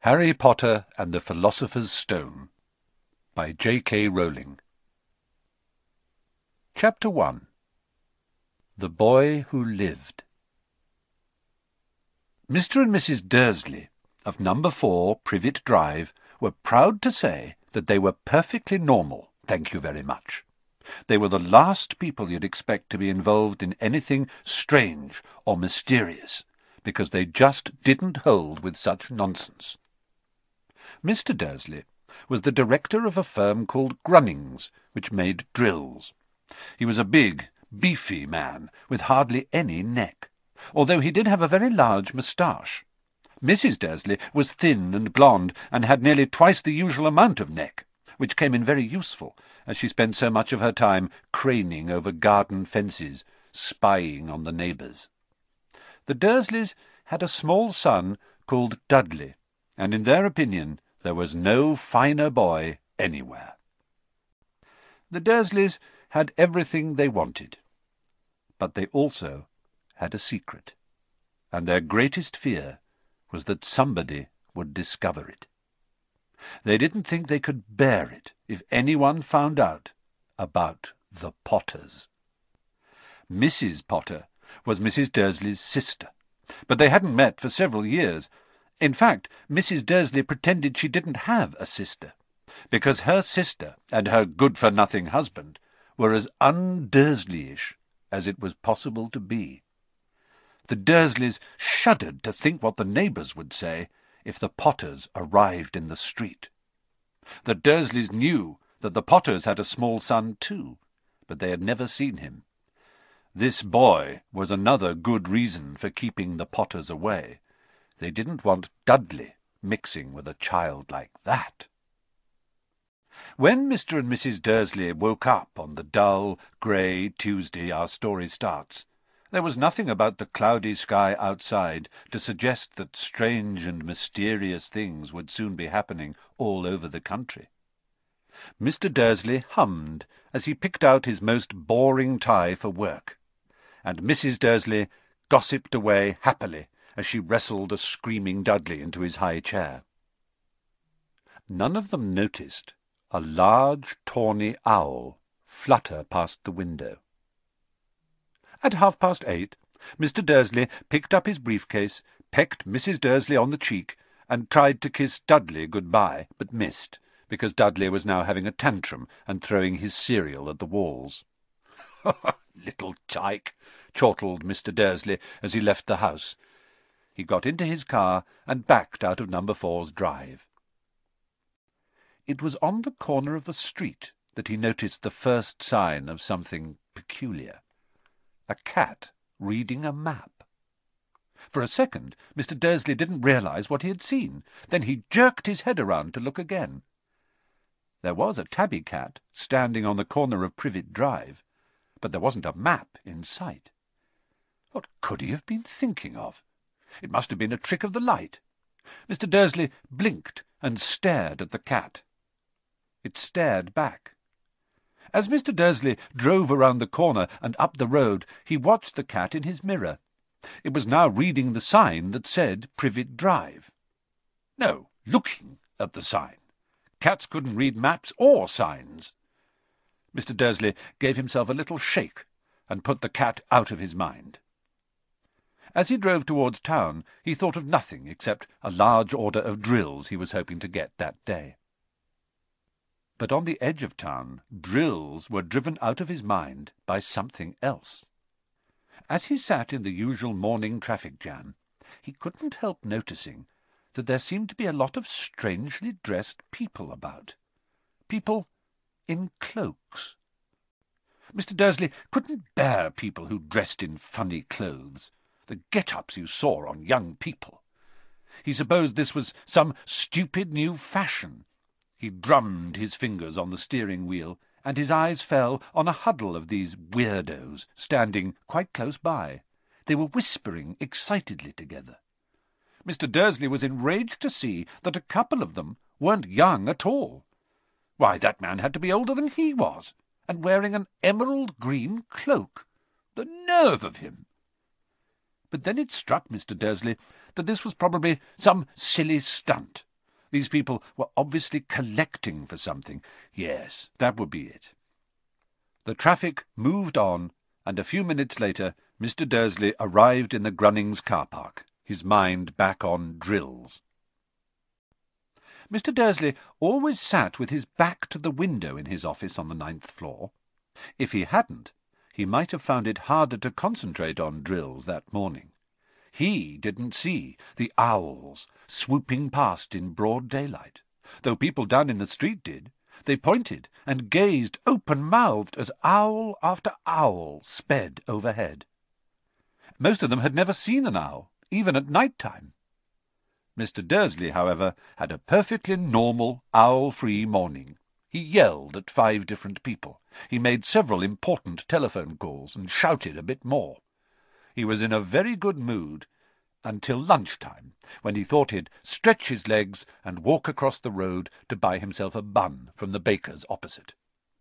Harry Potter and the Philosopher's Stone by J.K. Rowling. Chapter 1. The Boy Who Lived. Mr. and Mrs. Dursley of number 4 Privet Drive were proud to say that they were perfectly normal, thank you very much. They were the last people you'd expect to be involved in anything strange or mysterious, because they just didn't hold with such nonsense. Mr. Dursley was the director of a firm called Grunnings, which made drills. He was a big, beefy man with hardly any neck, although he did have a very large moustache. Mrs. Dursley was thin and blonde, and had nearly twice the usual amount of neck, which came in very useful, as she spent so much of her time craning over garden fences, spying on the neighbours. The Dursleys had a small son called Dudley, and in their opinion there was no finer boy anywhere. The Dursleys had everything they wanted, but they also had a secret, and their greatest fear was that somebody would discover it. They didn't think they could bear it if anyone found out about the Potters. Mrs. Potter was Mrs. Dursley's sister, but they hadn't met for several years. In fact, Mrs. Dursley pretended she didn't have a sister, because her sister and her good-for-nothing husband were as un-Dursleyish as it was possible to be. The Dursleys shuddered to think what the neighbours would say if the Potters arrived in the street. The Dursleys knew that the Potters had a small son too, but they had never seen him. This boy was another good reason for keeping the Potters away. They didn't want Dudley mixing with a child like that. When Mr. and Mrs. Dursley woke up on the dull, grey Tuesday our story starts, there was nothing about the cloudy sky outside to suggest that strange and mysterious things would soon be happening all over the country. Mr. Dursley hummed as he picked out his most boring tie for work, and Mrs. Dursley gossiped away happily as she wrestled a screaming Dudley into his high chair. None of them noticed a large tawny owl flutter past the window. At 8:30, Mr. Dursley picked up his briefcase, pecked Mrs. Dursley on the cheek, and tried to kiss Dudley good-bye, but missed, because Dudley was now having a tantrum and throwing his cereal at the walls. "Little tyke," chortled Mr. Dursley as he left the house. He got into his car and backed out of number 4's drive. It was on the corner of the street that he noticed the first sign of something peculiar. A cat reading a map. For a second, Mr. Dursley didn't realize what he had seen. Then he jerked his head around to look again. There was a tabby cat standing on the corner of Privet Drive, but there wasn't a map in sight. What could he have been thinking of? It must have been a trick of the light. Mr. Dursley blinked and stared at the cat. It stared back. As Mr. Dursley drove around the corner and up the road, he watched the cat in his mirror. It was now reading the sign that said Privet Drive. No, looking at the sign. Cats couldn't read maps or signs. Mr. Dursley gave himself a little shake and put the cat out of his mind. As he drove towards town, he thought of nothing except a large order of drills he was hoping to get that day. But on the edge of town, drills were driven out of his mind by something else. As he sat in the usual morning traffic jam, he couldn't help noticing that there seemed to be a lot of strangely dressed people about. People in cloaks. Mr. Dursley couldn't bear people who dressed in funny clothes, the get-ups you saw on young people. He supposed this was some stupid new fashion. He drummed his fingers on the steering wheel, and his eyes fell on a huddle of these weirdos standing quite close by. They were whispering excitedly together. Mr. Dursley was enraged to see that a couple of them weren't young at all. Why, that man had to be older than he was, and wearing an emerald-green cloak. The nerve of him! But then it struck Mr. Dursley that this was probably some silly stunt, These people were obviously collecting for something. Yes, that would be it. The traffic moved on, and a few minutes later Mr. Dursley arrived in the Grunnings car park, his mind back on drills. Mr. Dursley always sat with his back to the window in his office on the 9th floor. If he hadn't, he might have found it harder to concentrate on drills that morning. He didn't see the owls swooping past in broad daylight, though people down in the street did. They pointed and gazed open-mouthed as owl after owl sped overhead. Most of them had never seen an owl, even at night-time. Mr. Dursley, however, had a perfectly normal, owl-free morning. He yelled at 5 different people. He made several important telephone calls and shouted a bit more. He was in a very good mood until lunchtime, when he thought he'd stretch his legs and walk across the road to buy himself a bun from the baker's opposite.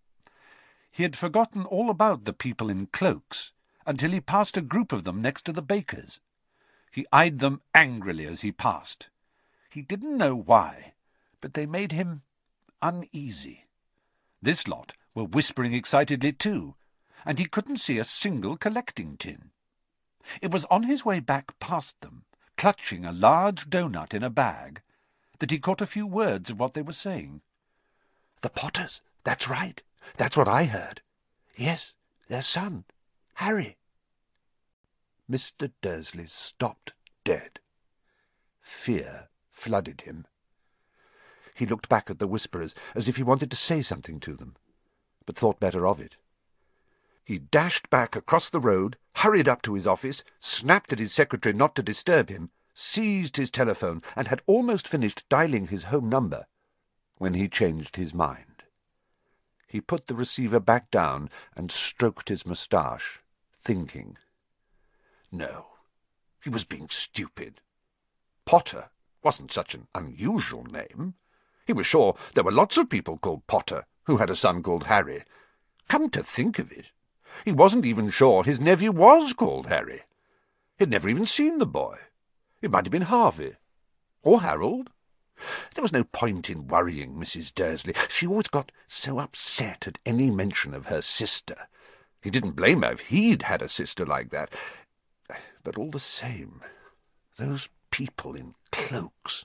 He had forgotten all about the people in cloaks until he passed a group of them next to the baker's. He eyed them angrily as he passed. He didn't know why, but they made him uneasy. This lot were whispering excitedly too, and he couldn't see a single collecting tin. It was on his way back past them, clutching a large doughnut in a bag, that he caught a few words of what they were saying. "The Potters, that's right. That's what I heard. Yes, their son, Harry." Mr. Dursley stopped dead. Fear flooded him. He looked back at the whisperers as if he wanted to say something to them, but thought better of it. He dashed back across the road, hurried up to his office, snapped at his secretary not to disturb him, seized his telephone, and had almost finished dialing his home number when he changed his mind. He put the receiver back down and stroked his moustache, thinking. No, he was being stupid. Potter wasn't such an unusual name. He was sure there were lots of people called Potter who had a son called Harry. Come to think of it, he wasn't even sure his nephew was called Harry. He'd never even seen the boy. It might have been Harvey. Or Harold. There was no point in worrying Mrs. Dursley. She always got so upset at any mention of her sister. He didn't blame her if he'd had a sister like that. But all the same, those people in cloaks.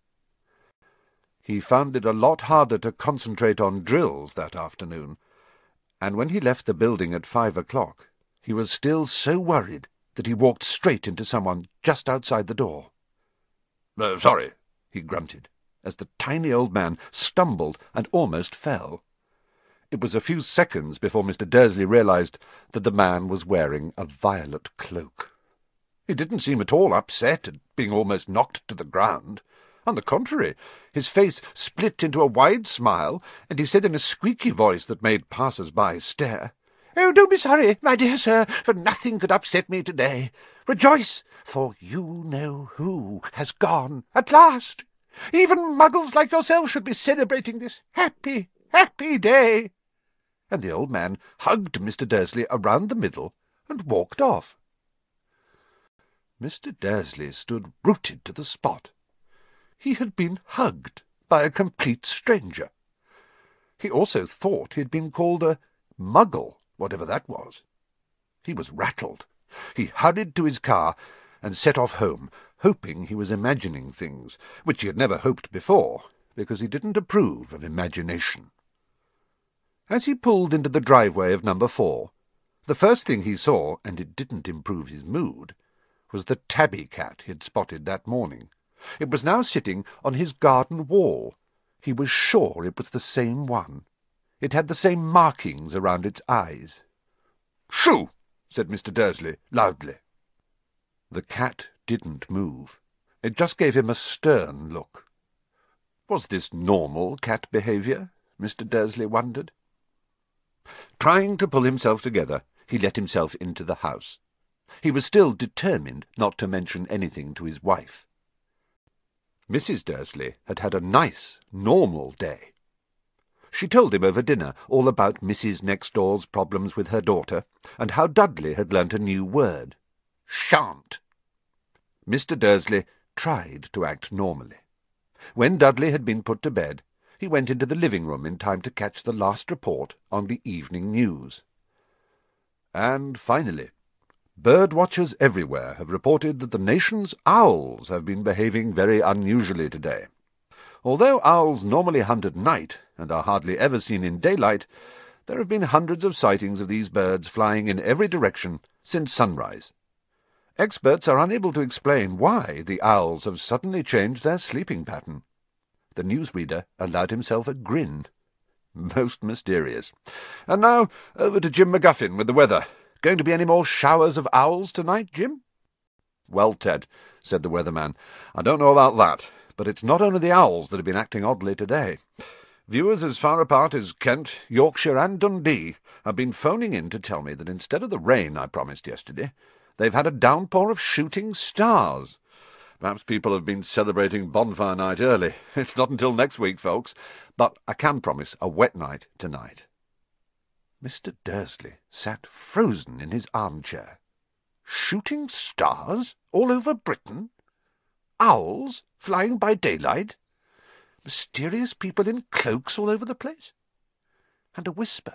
He found it a lot harder to concentrate on drills that afternoon, and when he left the building at 5 o'clock, he was still so worried that he walked straight into someone just outside the door. Sorry, he grunted, as the tiny old man stumbled and almost fell. It was a few seconds before Mr. Dursley realized that the man was wearing a violet cloak. He didn't seem at all upset at being almost knocked to the ground. On the contrary, his face split into a wide smile, and he said in a squeaky voice that made passers-by stare, "Oh, don't be sorry, my dear sir, for nothing could upset me today. Rejoice, for you know who has gone at last. Even muggles like yourself should be celebrating this happy, happy day." And the old man hugged Mr. Dursley around the middle and walked off. Mr. Dursley stood rooted to the spot. He had been hugged by a complete stranger. He also thought he had been called a muggle, whatever that was. He was rattled. He hurried to his car and set off home, hoping he was imagining things, which he had never hoped before, because he didn't approve of imagination. As he pulled into the driveway of number 4, the first thing he saw, and it didn't improve his mood, was the tabby cat he had spotted that morning. It was now sitting on his garden wall. He was sure it was the same one. It had the same markings around its eyes. "Shoo!" said Mr. Dursley loudly. The cat didn't move. It just gave him a stern look. Was this normal cat behaviour? Mr. Dursley wondered. Trying to pull himself together, he let himself into the house. He was still determined not to mention anything to his wife. Mrs. Dursley had had a nice, normal day. She told him over dinner all about Mrs. Next-Door's problems with her daughter, and how Dudley had learnt a new word, shan't. Mr. Dursley tried to act normally. When Dudley had been put to bed, he went into the living-room in time to catch the last report on the evening news. And finally, bird-watchers everywhere have reported that the nation's owls have been behaving very unusually today. Although owls normally hunt at night and are hardly ever seen in daylight, there have been hundreds of sightings of these birds flying in every direction since sunrise. Experts are unable to explain why the owls have suddenly changed their sleeping pattern. The newsreader allowed himself a grin. Most mysterious. And now, over to Jim McGuffin with the weather. Going to be any more showers of owls tonight, Jim? Well, Ted, said the weatherman, I don't know about that, but it's not only the owls that have been acting oddly today. Viewers as far apart as Kent, Yorkshire and Dundee have been phoning in to tell me that instead of the rain I promised yesterday, they've had a downpour of shooting stars. Perhaps people have been celebrating bonfire night early. It's not until next week, folks, but I can promise a wet night tonight. Mr. Dursley sat frozen in his armchair. Shooting stars all over Britain? Owls flying by daylight? Mysterious people in cloaks all over the place? And a whisper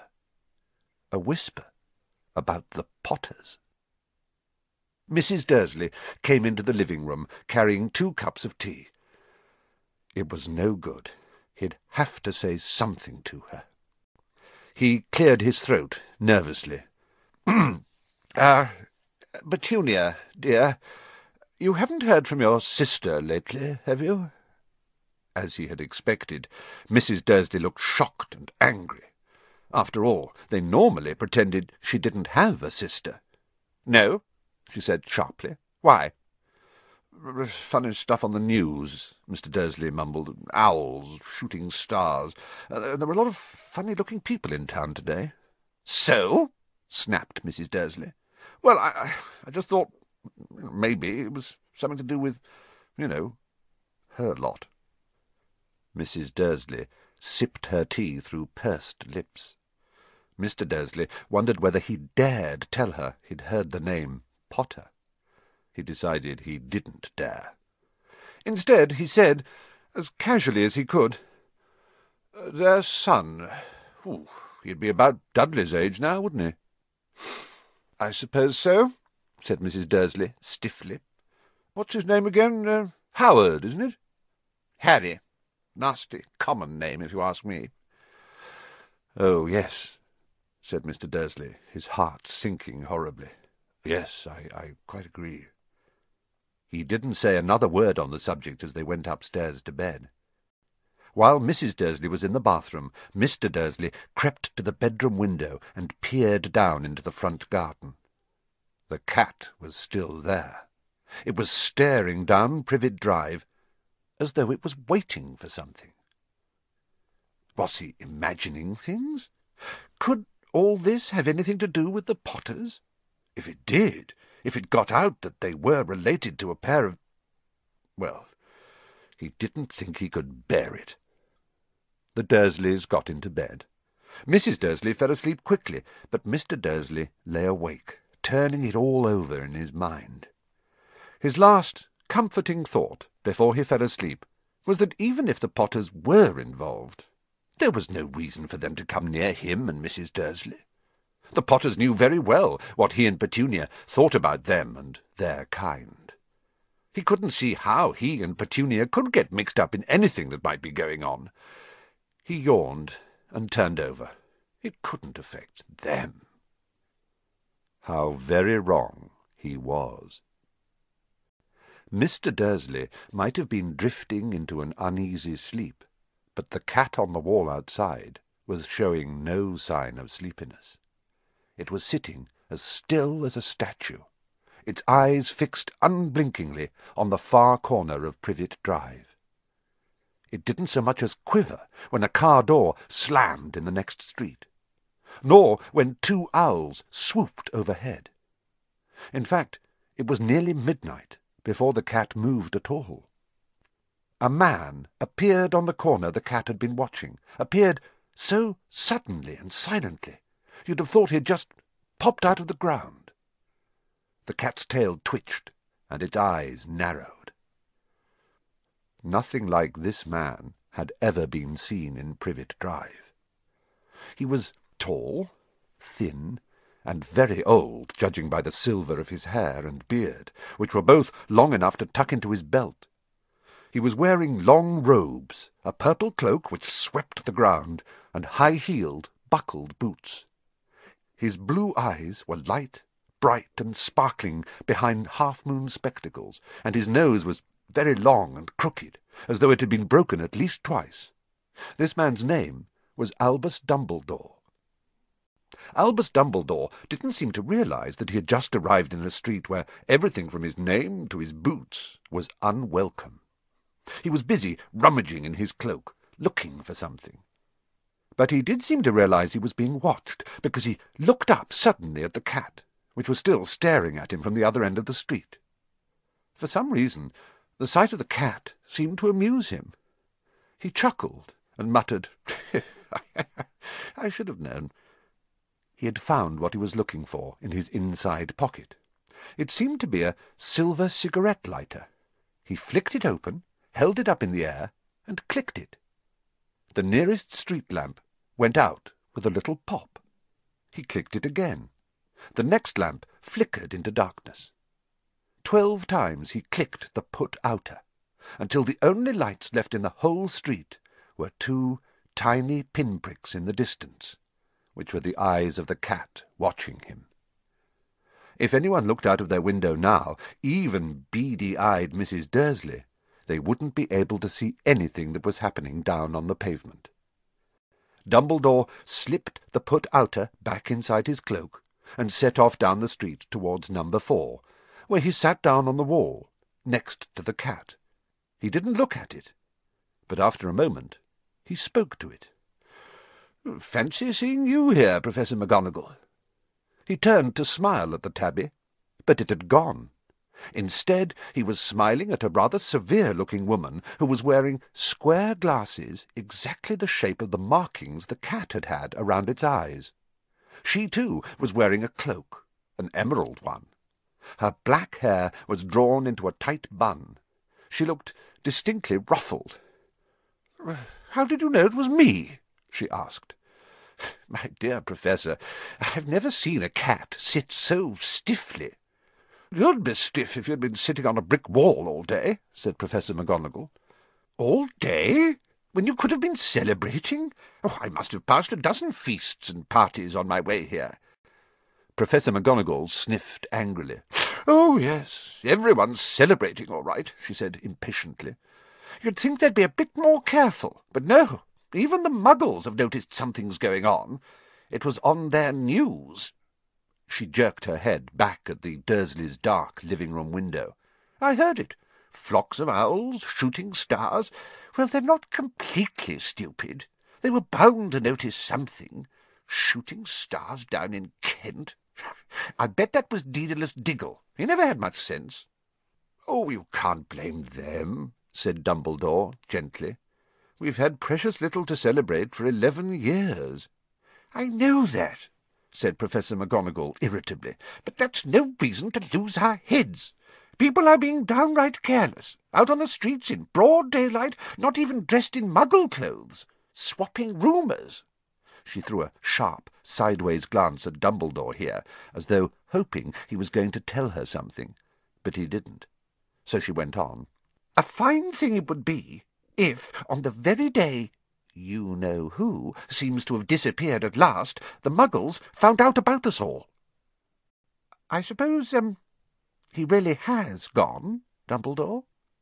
about the Potters. Mrs. Dursley came into the living-room, carrying 2 cups of tea. It was no good. He'd have to say something to her. He cleared his throat nervously. Petunia, dear, you haven't heard from your sister lately, have you?" As he had expected, Mrs. Dursley looked shocked and angry. After all, they normally pretended she didn't have a sister. "No," she said sharply. "Why?" "Funny stuff on the news," Mr. Dursley mumbled. "Owls, shooting stars. There were a lot of funny-looking people in town today." "So?" snapped Mrs. Dursley. "Well, I just thought maybe it was something to do with, her lot." Mrs. Dursley sipped her tea through pursed lips. Mr. Dursley wondered whether he dared tell her he'd heard the name Potter. He decided he didn't dare. Instead, he said, as casually as he could, "Their son. He'd be about Dudley's age now, wouldn't he?" "I suppose so," said Mrs. Dursley stiffly. "What's his name again? Howard, isn't it?" "Harry. Nasty, common name, if you ask me." "Oh, yes," said Mr. Dursley, his heart sinking horribly. "Yes, I quite agree." He didn't say another word on the subject as they went upstairs to bed. While Mrs. Dursley was in the bathroom, Mr. Dursley crept to the bedroom window and peered down into the front garden. The cat was still there. It was staring down Privet Drive as though it was waiting for something. Was he imagining things? Could all this have anything to do with the Potters? If it did, if it got out that they were related to a pair of... Well, he didn't think he could bear it. The Dursleys got into bed. Mrs. Dursley fell asleep quickly, but Mr. Dursley lay awake, turning it all over in his mind. His last comforting thought before he fell asleep was that even if the Potters were involved, there was no reason for them to come near him and Mrs. Dursley. The Potters knew very well what he and Petunia thought about them and their kind. He couldn't see how he and Petunia could get mixed up in anything that might be going on. He yawned and turned over. It couldn't affect them. How very wrong he was. Mr. Dursley might have been drifting into an uneasy sleep, but the cat on the wall outside was showing no sign of sleepiness. It was sitting as still as a statue, its eyes fixed unblinkingly on the far corner of Privet Drive. It didn't so much as quiver when a car door slammed in the next street, nor when 2 owls swooped overhead. In fact, it was nearly midnight before the cat moved at all. A man appeared on the corner the cat had been watching, appeared so suddenly and silently, you'd have thought he had just popped out of the ground. The cat's tail twitched, and its eyes narrowed. Nothing like this man had ever been seen in Privet Drive. He was tall, thin, and very old, judging by the silver of his hair and beard, which were both long enough to tuck into his belt. He was wearing long robes, a purple cloak which swept the ground, and high-heeled, buckled boots. His blue eyes were light, bright, and sparkling behind half-moon spectacles, and his nose was very long and crooked, as though it had been broken at least twice. This man's name was Albus Dumbledore. Albus Dumbledore didn't seem to realize that he had just arrived in a street where everything from his name to his boots was unwelcome. He was busy rummaging in his cloak, looking for something. But he did seem to realize he was being watched, because he looked up suddenly at the cat, which was still staring at him from the other end of the street. For some reason, the sight of the cat seemed to amuse him. He chuckled and muttered, "I should have known." He had found what he was looking for in his inside pocket. It seemed to be a silver cigarette lighter. He flicked it open, held it up in the air, and clicked it. The nearest street lamp went out with a little pop. He clicked it again. The next lamp flickered into darkness. 12 times he clicked the put-outer, until the only lights left in the whole street were 2 tiny pinpricks in the distance, which were the eyes of the cat watching him. If anyone looked out of their window now, even beady-eyed Mrs. Dursley, they wouldn't be able to see anything that was happening down on the pavement. Dumbledore slipped the put-outer back inside his cloak and set off down the street towards number 4, where he sat down on the wall, next to the cat. He didn't look at it, but after a moment he spoke to it. "Fancy seeing you here, Professor McGonagall." He turned to smile at the tabby, but it had gone. Instead, he was smiling at a rather severe-looking woman who was wearing square glasses exactly the shape of the markings the cat had had around its eyes. She, too, was wearing a cloak, an emerald one. Her black hair was drawn into a tight bun. She looked distinctly ruffled. "How did you know it was me?" she asked. "My dear Professor, I've never seen a cat sit so stiffly." "You'd be stiff if you'd been sitting on a brick wall all day," said Professor McGonagall. "All day? When you could have been celebrating? Oh, I must have passed a dozen feasts and parties on my way here." Professor McGonagall sniffed angrily. "Oh, yes, everyone's celebrating all right," she said impatiently. "You'd think they'd be a bit more careful, but no, even the Muggles have noticed something's going on. It was on their news." She jerked her head back at the Dursleys' dark living-room window. "I heard it. Flocks of owls, shooting stars. Well, they're not completely stupid. They were bound to notice something. Shooting stars down in Kent. I bet that was Daedalus Diggle. He never had much sense." "Oh, you can't blame them," said Dumbledore gently. "We've had precious little to celebrate for 11 years. "I know that," said Professor McGonagall irritably, "but that's no reason to lose our heads. People are being downright careless, out on the streets in broad daylight, not even dressed in Muggle clothes, swapping rumours." She threw a sharp, sideways glance at Dumbledore here, as though hoping he was going to tell her something, but he didn't. So she went on. "A fine thing it would be if, on the very day you-know-who seems to have disappeared at last, the Muggles found out about us all." "I suppose, he really has gone, Dumbledore?"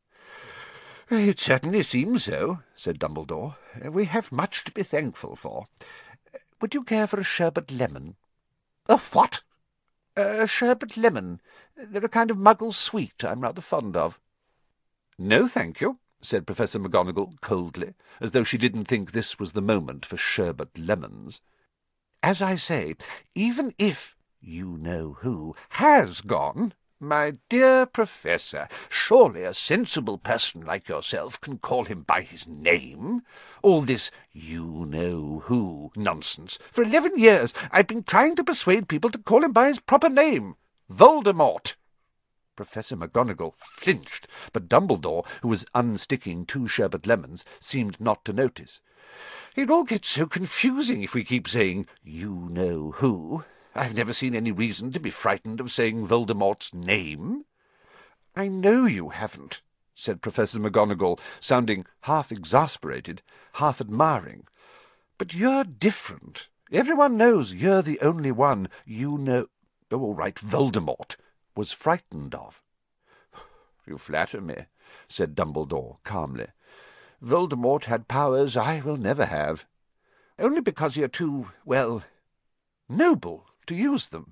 "It certainly seems so," said Dumbledore. "We have much to be thankful for. Would you care for a sherbet lemon?" "A what?" "A sherbet lemon. They're a kind of Muggle sweet I'm rather fond of." "No, thank you," said Professor McGonagall coldly, as though she didn't think this was the moment for sherbet lemons. "As I say, even if you-know-who has gone, my dear Professor, surely a sensible person like yourself can call him by his name. All this you-know-who nonsense. For 11 years I've been trying to persuade people to call him by his proper name, Voldemort." Professor McGonagall flinched, but Dumbledore, who was unsticking 2 sherbet lemons, seemed not to notice. "It all gets so confusing if we keep saying, 'You know who.' I've never seen any reason to be frightened of saying Voldemort's name." "I know you haven't," said Professor McGonagall, sounding half exasperated, half admiring. "But you're different. Everyone knows you're the only one you know— oh, all right, Voldemort was frightened of." "You flatter me," said Dumbledore calmly. "Voldemort had powers I will never have. Only because you're too, well, noble to use them."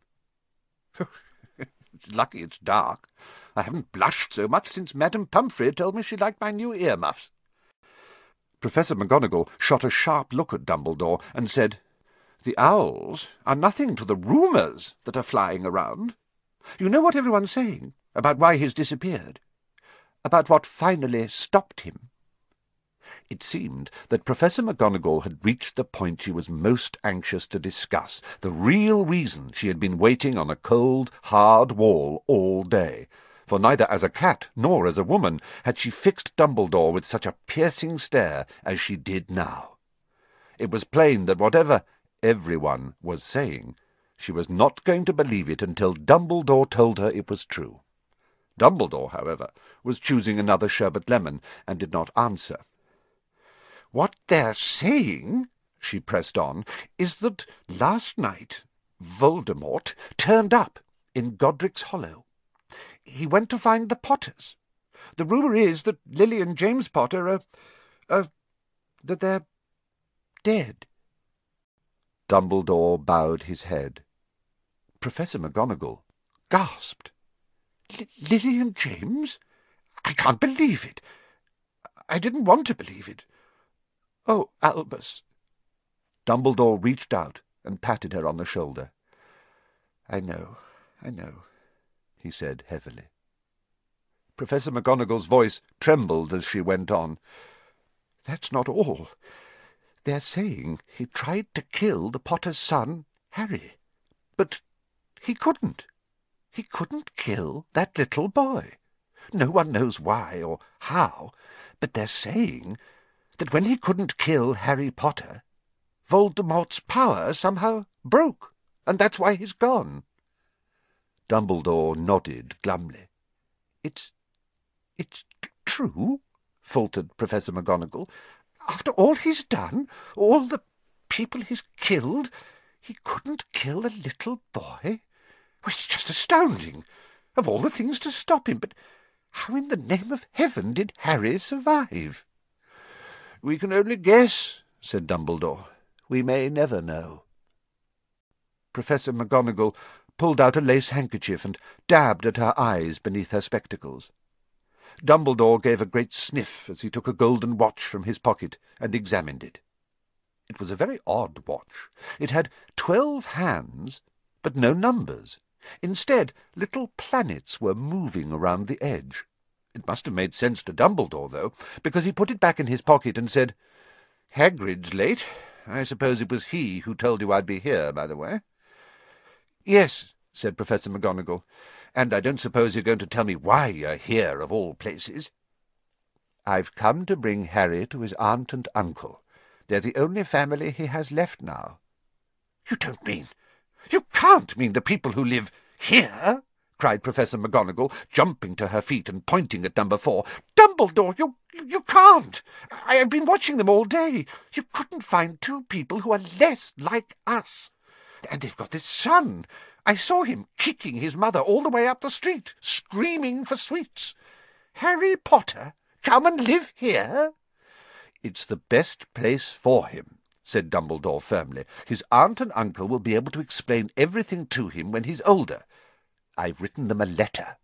"It's lucky it's dark. I haven't blushed so much since Madame Pumphrey told me she liked my new earmuffs." Professor McGonagall shot a sharp look at Dumbledore and said, "The owls are nothing to the rumours that are flying around. You know what everyone's saying about why he's disappeared? About what finally stopped him?" It seemed that Professor McGonagall had reached the point she was most anxious to discuss, the real reason she had been waiting on a cold, hard wall all day, for neither as a cat nor as a woman had she fixed Dumbledore with such a piercing stare as she did now. It was plain that whatever everyone was saying, she was not going to believe it until Dumbledore told her it was true. Dumbledore, however, was choosing another sherbet lemon, and did not answer. "What they're saying," she pressed on, "is that last night Voldemort turned up in Godric's Hollow. He went to find the Potters. The rumour is that Lily and James Potter that they're dead." Dumbledore bowed his head. Professor McGonagall gasped. "Lily and James? I can't believe it. I didn't want to believe it. Oh, Albus." Dumbledore reached out and patted her on the shoulder. I know, he said heavily. Professor McGonagall's voice trembled as she went on. "That's not all. They're saying he tried to kill the Potter's son, Harry. But he couldn't. He couldn't kill that little boy. No one knows why or how, but they're saying that when he couldn't kill Harry Potter, Voldemort's power somehow broke, and that's why he's gone." Dumbledore nodded glumly. It's true," faltered Professor McGonagall. "After all he's done, all the people he's killed, he couldn't kill a little boy? It's just astounding. Of all the things to stop him, but how in the name of heaven did Harry survive?" "We can only guess," said Dumbledore. "We may never know." Professor McGonagall pulled out a lace handkerchief and dabbed at her eyes beneath her spectacles. Dumbledore gave a great sniff as he took a golden watch from his pocket and examined it. It was a very odd watch. It had 12 hands, but no numbers. Instead, little planets were moving around the edge. It must have made sense to Dumbledore, though, because he put it back in his pocket and said, "Hagrid's late. I suppose it was he who told you I'd be here, by the way." "Yes," said Professor McGonagall, "and I don't suppose you're going to tell me why you're here, of all places." "I've come to bring Harry to his aunt and uncle. They're the only family he has left now." "You don't mean— You can't mean the people who live here?" cried Professor McGonagall, jumping to her feet and pointing at number 4. "Dumbledore, you can't! I have been watching them all day. You couldn't find 2 people who are less like us. And they've got this son. I saw him kicking his mother all the way up the street, screaming for sweets. Harry Potter come and live here?" "It's the best place for him," said Dumbledore firmly. "His aunt and uncle will be able to explain everything to him when he's older. I've written them a letter."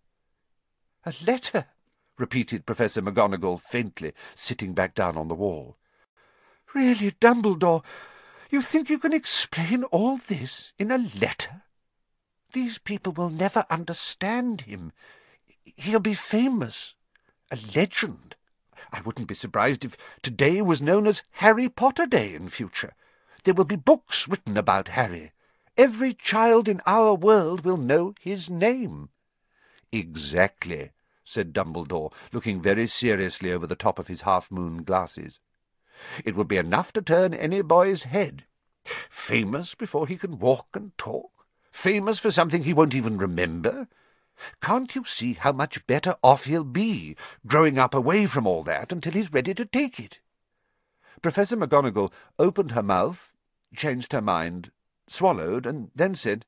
"A letter?" repeated Professor McGonagall faintly, sitting back down on the wall. "Really, Dumbledore, you think you can explain all this in a letter? These people will never understand him. He'll be famous, a legend. I wouldn't be surprised if today was known as Harry Potter Day in future. There will be books written about Harry. Every child in our world will know his name. "Exactly," said Dumbledore, looking very seriously over the top of his half-moon glasses. "It would be enough to turn any boy's head. Famous before he can walk and talk. Famous for something he won't even remember. Can't you see how much better off he'll be, growing up away from all that until he's ready to take it?" Professor McGonagall opened her mouth, changed her mind, swallowed, and then said,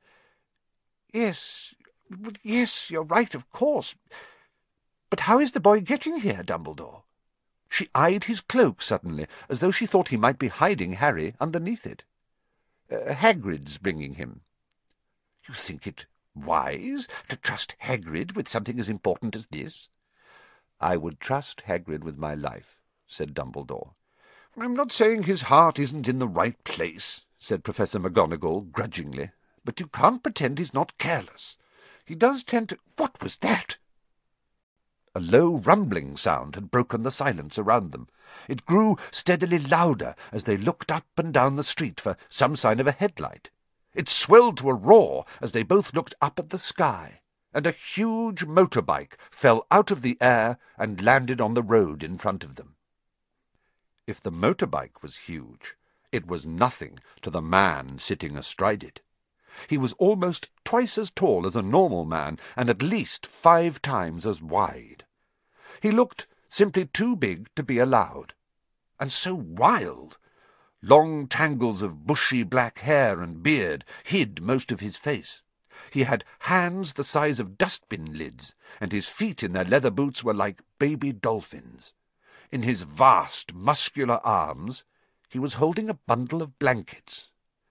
"Yes, you're right, of course. But how is the boy getting here, Dumbledore?" She eyed his cloak suddenly, as though she thought he might be hiding Harry underneath it. "Hagrid's bringing him." "You think it wise to trust Hagrid with something as important as this?" "I would trust Hagrid with my life," said Dumbledore. "I'm not saying his heart isn't in the right place," said Professor McGonagall grudgingly, "but you can't pretend he's not careless. He does tend to— What was that?" A low rumbling sound had broken the silence around them. It grew steadily louder as they looked up and down the street for some sign of a headlight. It swelled to a roar as they both looked up at the sky, and a huge motorbike fell out of the air and landed on the road in front of them. If the motorbike was huge, it was nothing to the man sitting astride it. He was almost twice as tall as a normal man, and at least 5 times as wide. He looked simply too big to be allowed, and so wild. Long tangles of bushy black hair and beard hid most of his face. He had hands the size of dustbin lids, and his feet in their leather boots were like baby dolphins. In his vast, muscular arms he was holding a bundle of blankets.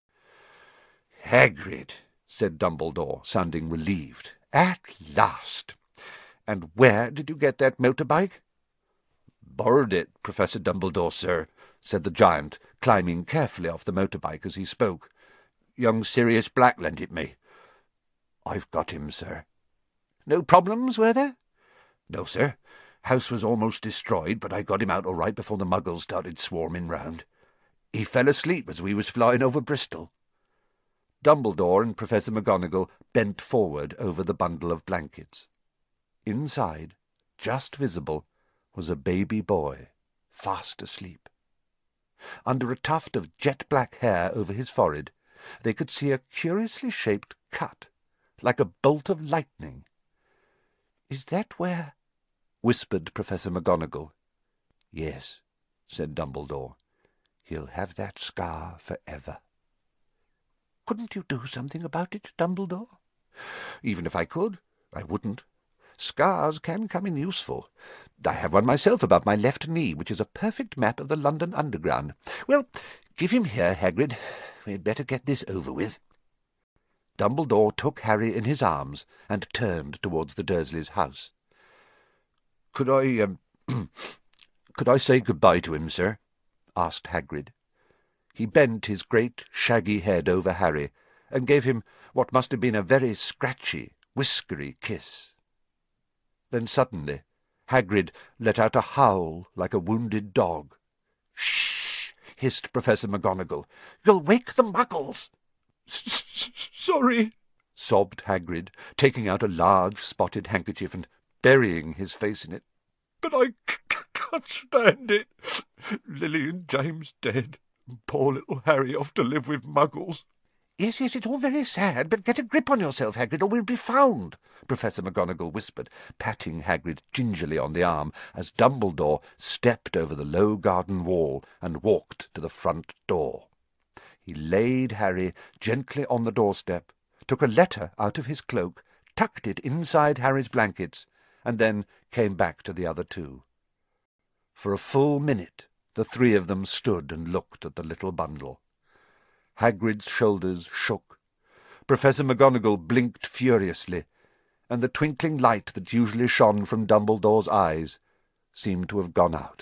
"Hagrid," said Dumbledore, sounding relieved. "At last! And where did you get that motorbike?" "Borrowed it, Professor Dumbledore, sir," said the giant, climbing carefully off the motorbike as he spoke. "Young Sirius Black lent it me. I've got him, sir." "No problems, were there?" "No, sir. House was almost destroyed, but I got him out all right before the muggles started swarming round. He fell asleep as we was flying over Bristol." Dumbledore and Professor McGonagall bent forward over the bundle of blankets. Inside, just visible, was a baby boy, fast asleep. Under a tuft of jet-black hair over his forehead, they could see a curiously shaped cut, like a bolt of lightning. "Is that where—" whispered Professor McGonagall. "Yes," said Dumbledore. "He'll have that scar forever." "Couldn't you do something about it, Dumbledore?" "Even if I could, I wouldn't. Scars can come in useful. I have one myself about my left knee, which is a perfect map of the London Underground. Well, give him here, Hagrid. We had better get this over with." Dumbledore took Harry in his arms and turned towards the Dursleys' house. "Could I say good-bye to him, sir?" asked Hagrid. He bent his great shaggy head over Harry and gave him what must have been a very scratchy, whiskery kiss. Then suddenly Hagrid let out a howl like a wounded dog. "Shh!" hissed Professor McGonagall. "You'll wake the Muggles." "Sorry," sobbed Hagrid, taking out a large spotted handkerchief and burying his face in it. "But I can't stand it. Lily and James dead, and poor little Harry off to live with Muggles." Yes, it's all very sad, but get a grip on yourself, Hagrid, or we'll be found," Professor McGonagall whispered, patting Hagrid gingerly on the arm as Dumbledore stepped over the low garden wall and walked to the front door. He laid Harry gently on the doorstep, took a letter out of his cloak, tucked it inside Harry's blankets, and then came back to the other two. For a full minute the 3 of them stood and looked at the little bundle. Hagrid's shoulders shook. Professor McGonagall blinked furiously, and the twinkling light that usually shone from Dumbledore's eyes seemed to have gone out.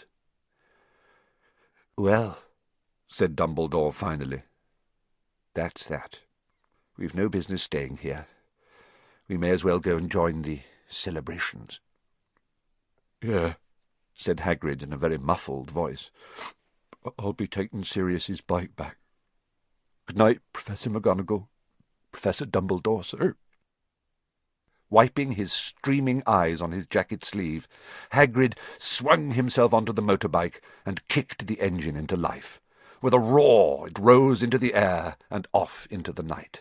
"Well," said Dumbledore finally, "that's that. We've no business staying here. We may as well go and join the celebrations." "Yeah," said Hagrid in a very muffled voice. "I'll be taking Sirius's bike back. Good night, Professor McGonagall. Professor Dumbledore, sir." Wiping his streaming eyes on his jacket sleeve, Hagrid swung himself onto the motorbike and kicked the engine into life. With a roar it rose into the air and off into the night.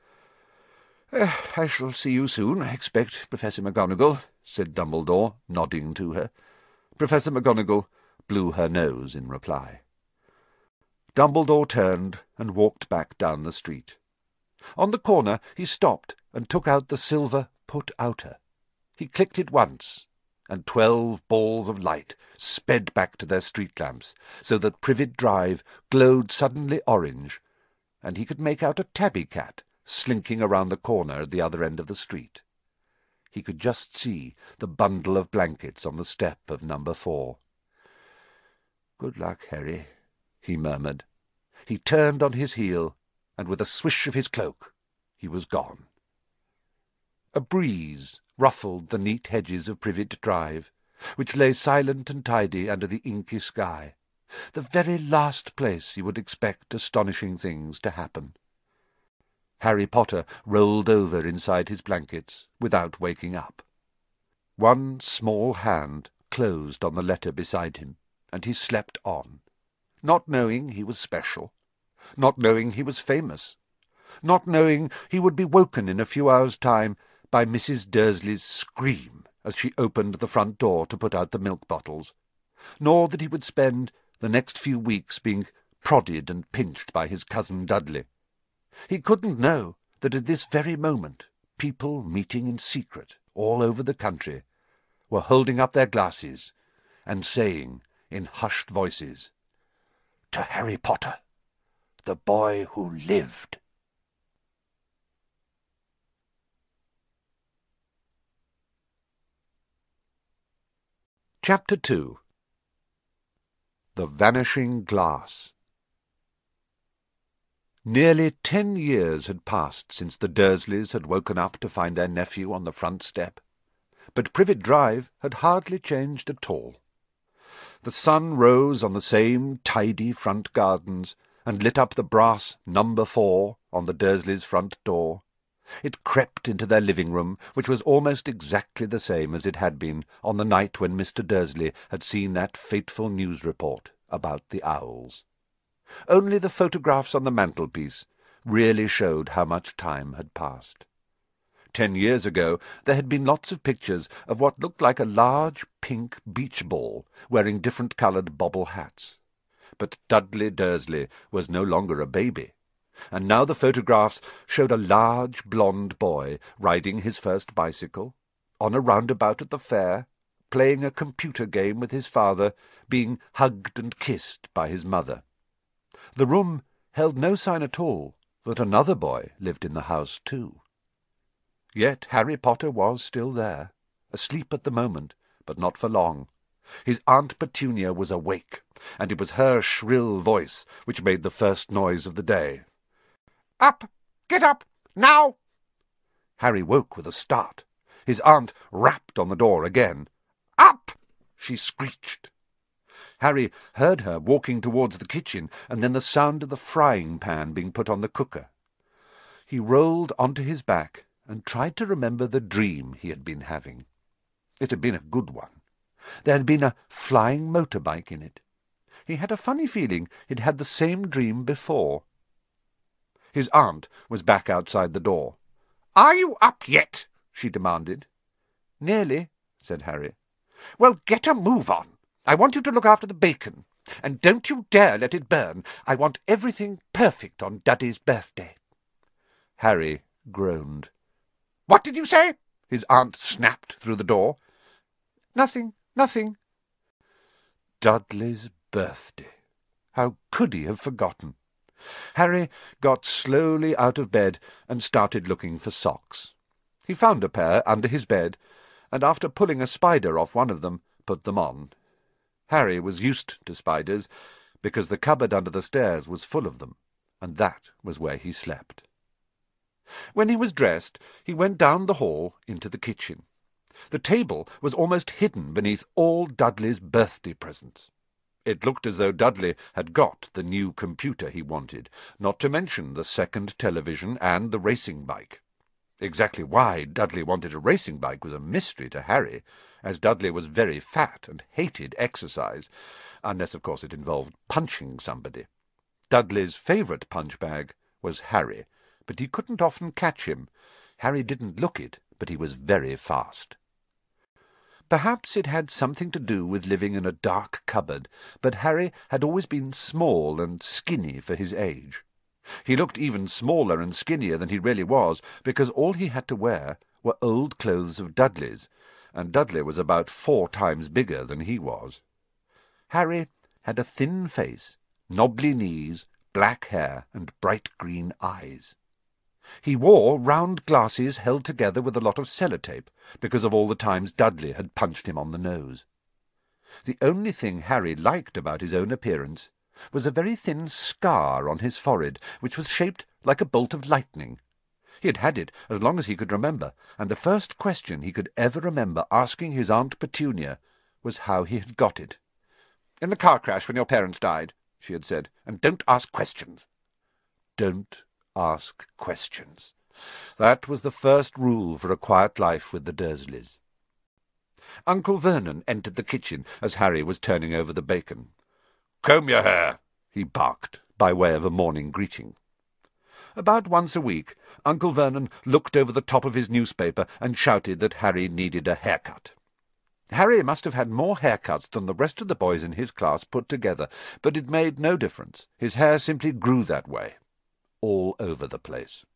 "I shall see you soon, I expect, Professor McGonagall," said Dumbledore, nodding to her. Professor McGonagall blew her nose in reply. Dumbledore turned and walked back down the street. On the corner he stopped and took out the silver put-outer. He clicked it once, and 12 balls of light sped back to their street lamps, so that Privet Drive glowed suddenly orange, and he could make out a tabby cat slinking around the corner at the other end of the street. He could just see the bundle of blankets on the step of number 4. "Good luck, Harry," he murmured. He turned on his heel, and with a swish of his cloak he was gone. A breeze ruffled the neat hedges of Privet Drive, which lay silent and tidy under the inky sky, the very last place you would expect astonishing things to happen. Harry Potter rolled over inside his blankets without waking up. One small hand closed on the letter beside him, and he slept on, not knowing he was special, not knowing he was famous, not knowing he would be woken in a few hours' time by Mrs. Dursley's scream as she opened the front door to put out the milk bottles, nor that he would spend the next few weeks being prodded and pinched by his cousin Dudley. He couldn't know that at this very moment people meeting in secret all over the country were holding up their glasses and saying in hushed voices, "To Harry Potter, the boy who lived." Chapter 2. The Vanishing Glass. Nearly 10 years had passed since the Dursleys had woken up to find their nephew on the front step, but Privet Drive had hardly changed at all. The sun rose on the same tidy front gardens and lit up the brass number 4 on the Dursleys' front door. It crept into their living-room, which was almost exactly the same as it had been on the night when Mr. Dursley had seen that fateful news report about the owls. Only the photographs on the mantelpiece really showed how much time had passed. 10 years ago there had been lots of pictures of what looked like a large pink beach ball wearing different-coloured bobble hats. But Dudley Dursley was no longer a baby, and now the photographs showed a large blonde boy riding his first bicycle, on a roundabout at the fair, playing a computer game with his father, being hugged and kissed by his mother. The room held no sign at all that another boy lived in the house too. Yet Harry Potter was still there, asleep at the moment, but not for long. His Aunt Petunia was awake, and it was her shrill voice which made the first noise of the day. "Up! Get up! Now!" Harry woke with a start. His aunt rapped on the door again. "Up!" she screeched. Harry heard her walking towards the kitchen, and then the sound of the frying-pan being put on the cooker. He rolled onto his back and tried to remember the dream he had been having. It had been a good one. There had been a flying motorbike in it. He had a funny feeling he'd had the same dream before. His aunt was back outside the door. "Are you up yet?" she demanded. "Nearly," said Harry. "Well, get a move on. I want you to look after the bacon, and don't you dare let it burn. I want everything perfect on Daddy's birthday." Harry groaned. "What did you say?" his aunt snapped through the door. "Nothing, nothing." Dudley's birthday. How could he have forgotten? Harry got slowly out of bed and started looking for socks. He found a pair under his bed, and after pulling a spider off one of them, put them on. Harry was used to spiders, because the cupboard under the stairs was full of them, and that was where he slept. When he was dressed, he went down the hall into the kitchen. The table was almost hidden beneath all Dudley's birthday presents. It looked as though Dudley had got the new computer he wanted, not to mention the second television and the racing bike. Exactly why Dudley wanted a racing bike was a mystery to Harry, as Dudley was very fat and hated exercise, unless, of course, it involved punching somebody. Dudley's favourite punch bag was Harry, but he couldn't often catch him. Harry didn't look it, but he was very fast. Perhaps it had something to do with living in a dark cupboard, but Harry had always been small and skinny for his age. He looked even smaller and skinnier than he really was, because all he had to wear were old clothes of Dudley's, and Dudley was about 4 times bigger than he was. Harry had a thin face, knobbly knees, black hair, and bright green eyes. He wore round glasses held together with a lot of sellotape, because of all the times Dudley had punched him on the nose. The only thing Harry liked about his own appearance was a very thin scar on his forehead, which was shaped like a bolt of lightning. He had had it as long as he could remember, and the first question he could ever remember asking his Aunt Petunia was how he had got it. "In the car crash when your parents died," she had said, "and don't ask questions." Don't ask questions. That was the first rule for a quiet life with the Dursleys. Uncle Vernon entered the kitchen as Harry was turning over the bacon. "Comb your hair," he barked, by way of a morning greeting. About once a week, Uncle Vernon looked over the top of his newspaper and shouted that Harry needed a haircut. Harry must have had more haircuts than the rest of the boys in his class put together, but it made no difference. His hair simply grew that way, all over the place.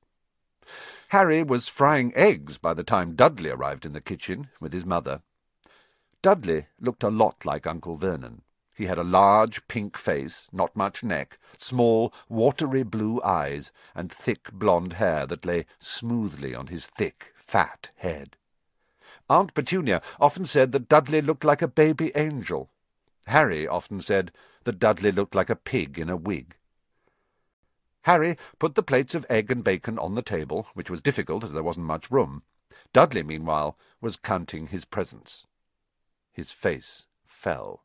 Harry was frying eggs by the time Dudley arrived in the kitchen with his mother. Dudley looked a lot like Uncle Vernon. He had a large pink face, not much neck, small watery blue eyes, and thick blonde hair that lay smoothly on his thick, fat head. Aunt Petunia often said that Dudley looked like a baby angel. Harry often said that Dudley looked like a pig in a wig. Harry put the plates of egg and bacon on the table, which was difficult as there wasn't much room. Dudley, meanwhile, was counting his presents. His face fell.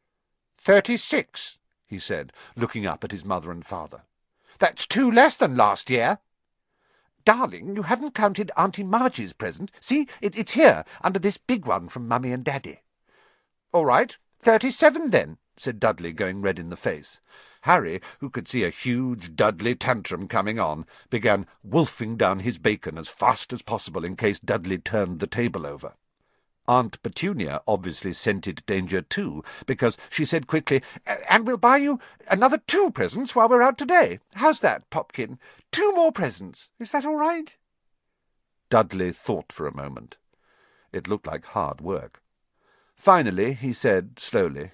36, he said, looking up at his mother and father. "That's 2 less than last year." "Darling, you haven't counted Auntie Margie's present. See, it's here, under this big one from Mummy and Daddy." "All right, 37 then," said Dudley, going red in the face. Harry, who could see a huge Dudley tantrum coming on, began wolfing down his bacon as fast as possible in case Dudley turned the table over. Aunt Petunia obviously scented danger too, because she said quickly, "And we'll buy you another 2 presents while we're out today. How's that, Popkin? 2 more presents. Is that all right?" Dudley thought for a moment. It looked like hard work. Finally he said slowly,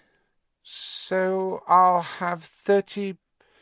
"So I'll have 39,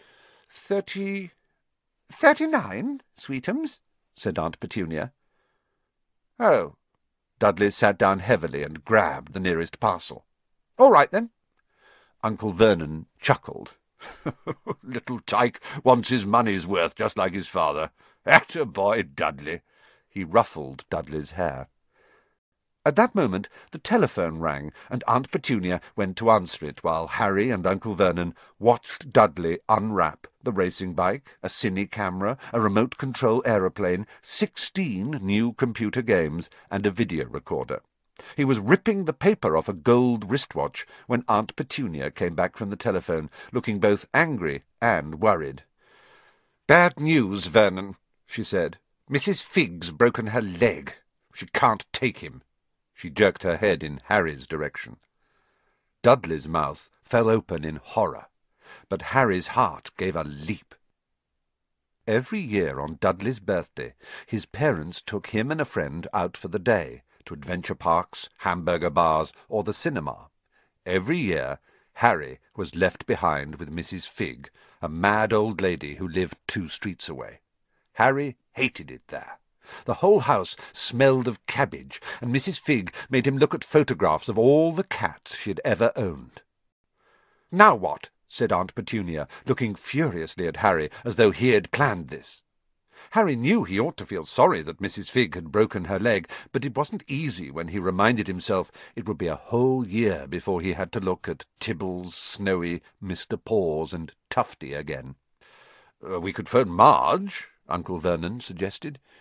sweetums," said Aunt Petunia. "Oh." Dudley sat down heavily and grabbed the nearest parcel. "All right, then." Uncle Vernon chuckled. "Little Tyke wants his money's worth, just like his father. Atta boy, Dudley." He ruffled Dudley's hair. At that moment the telephone rang, and Aunt Petunia went to answer it, while Harry and Uncle Vernon watched Dudley unwrap the racing bike, a cine camera, a remote-control aeroplane, 16 new computer games, and a video recorder. He was ripping the paper off a gold wristwatch when Aunt Petunia came back from the telephone, looking both angry and worried. "Bad news, Vernon," she said. "Mrs. Figg's broken her leg. She can't take him." She jerked her head in Harry's direction. Dudley's mouth fell open in horror, but Harry's heart gave a leap. Every year on Dudley's birthday, his parents took him and a friend out for the day, to adventure parks, hamburger bars, or the cinema. Every year, Harry was left behind with Mrs. Figg, a mad old lady who lived 2 streets away. Harry hated it there. The whole house smelled of cabbage, and Mrs. Figg made him look at photographs of all the cats she had ever owned. "Now what?" said Aunt Petunia, looking furiously at Harry, as though he had planned this. Harry knew he ought to feel sorry that Mrs. Figg had broken her leg, but it wasn't easy when he reminded himself it would be a whole year before he had to look at Tibbles, Snowy, Mr. Paws, and Tufty again. "We could phone Marge," Uncle Vernon suggested.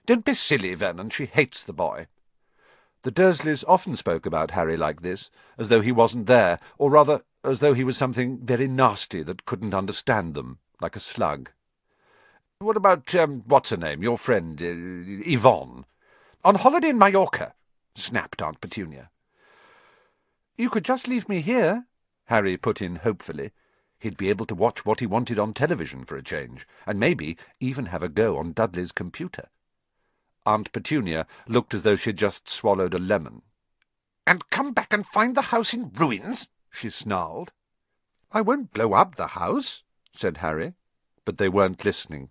Don't be silly, Vernon. She hates the boy." The Dursleys often spoke about Harry like this, as though he wasn't there, or rather, as though he was something very nasty that couldn't understand them, like a slug. "What about, what's-her-name, your friend, Yvonne?" "On holiday in Mallorca," snapped Aunt Petunia. "You could just leave me here," Harry put in hopefully. He'd be able to watch what he wanted on television for a change, and maybe even have a go on Dudley's computer. Aunt Petunia looked as though she'd just swallowed a lemon. "And come back and find the house in ruins?" she snarled. "I won't blow up the house," said Harry, but they weren't listening.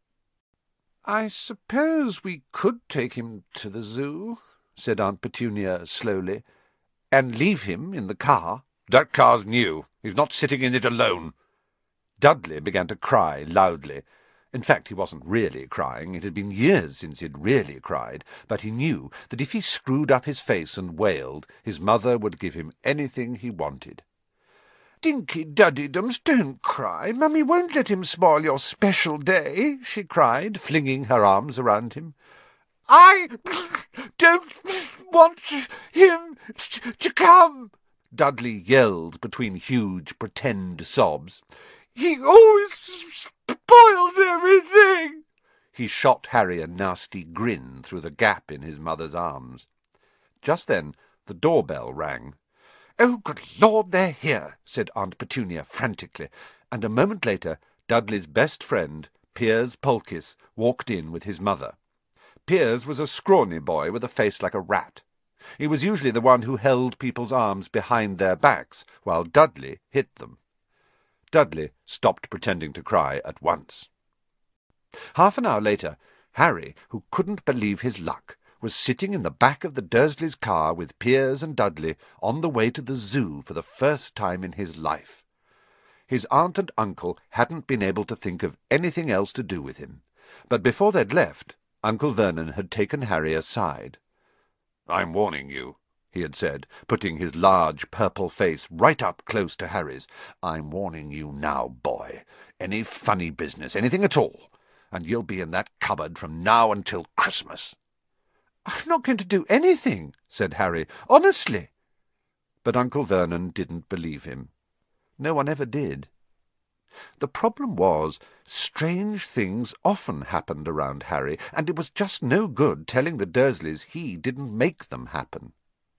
"I suppose we could take him to the zoo," said Aunt Petunia slowly, "and leave him in the car." "That car's new. He's not sitting in it alone." Dudley began to cry loudly. In fact, he wasn't really crying. It had been years since he'd really cried, but he knew that if he screwed up his face and wailed, his mother would give him anything he wanted. "Dinky Duddydums, don't cry. Mummy won't let him spoil your special day," she cried, flinging her arms around him. "I don't want him to come," Dudley yelled between huge pretend sobs. "He always spoils everything." He shot Harry a nasty grin through the gap in his mother's arms. Just then the doorbell rang. "Oh, good Lord, they're here," said Aunt Petunia frantically, and a moment later Dudley's best friend, Piers Polkiss, walked in with his mother. Piers was a scrawny boy with a face like a rat. He was usually the one who held people's arms behind their backs, while Dudley hit them. Dudley stopped pretending to cry at once. Half an hour later, Harry, who couldn't believe his luck, was sitting in the back of the Dursleys' car with Piers and Dudley on the way to the zoo for the first time in his life. His aunt and uncle hadn't been able to think of anything else to do with him, but before they'd left, Uncle Vernon had taken Harry aside. "I'm warning you," he had said, putting his large purple face right up close to Harry's. "I'm warning you now, boy. Any funny business, anything at all, and you'll be in that cupboard from now until Christmas." "I'm not going to do anything," said Harry, "honestly." But Uncle Vernon didn't believe him. No one ever did. The problem was, strange things often happened around Harry, and it was just no good telling the Dursleys he didn't make them happen.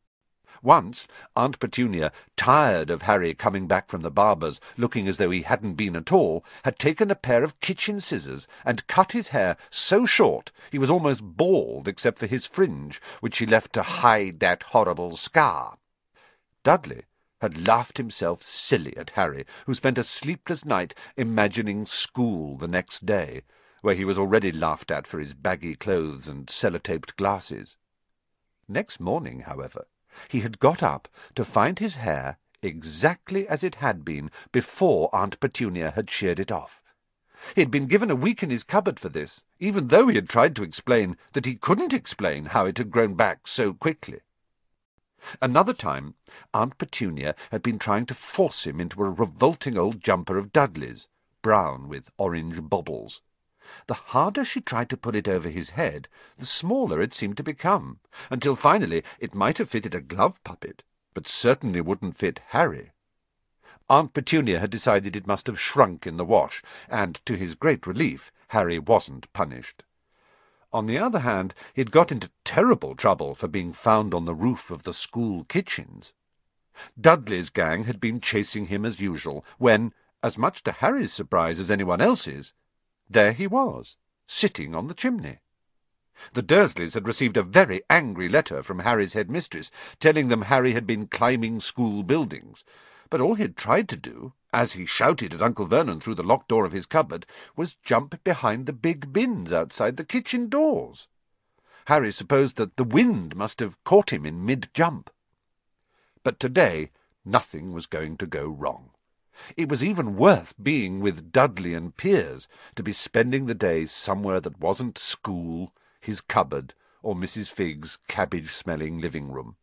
Once, Aunt Petunia, tired of Harry coming back from the barber's looking as though he hadn't been at all, had taken a pair of kitchen scissors and cut his hair so short he was almost bald except for his fringe, which she left to hide that horrible scar. Dudley had laughed himself silly at Harry, who spent a sleepless night imagining school the next day, where he was already laughed at for his baggy clothes and sellotaped glasses. Next morning, however, he had got up to find his hair exactly as it had been before Aunt Petunia had sheared it off. He had been given a week in his cupboard for this, even though he had tried to explain that he couldn't explain how it had grown back so quickly. Another time, Aunt Petunia had been trying to force him into a revolting old jumper of Dudley's, brown with orange bobbles. The harder she tried to put it over his head, the smaller it seemed to become, until finally it might have fitted a glove puppet, but certainly wouldn't fit Harry. Aunt Petunia had decided it must have shrunk in the wash, and, to his great relief, Harry wasn't punished. On the other hand, he'd got into terrible trouble for being found on the roof of the school kitchens. Dudley's gang had been chasing him as usual, when, as much to Harry's surprise as anyone else's, there he was, sitting on the chimney. The Dursleys had received a very angry letter from Harry's headmistress, telling them Harry had been climbing school buildings, but all he had tried to do, as he shouted at Uncle Vernon through the locked door of his cupboard, was jump behind the big bins outside the kitchen doors. Harry supposed that the wind must have caught him in mid-jump. But today nothing was going to go wrong. It was even worth being with Dudley and Piers to be spending the day somewhere that wasn't school, his cupboard, or Mrs. Figg's cabbage-smelling living-room.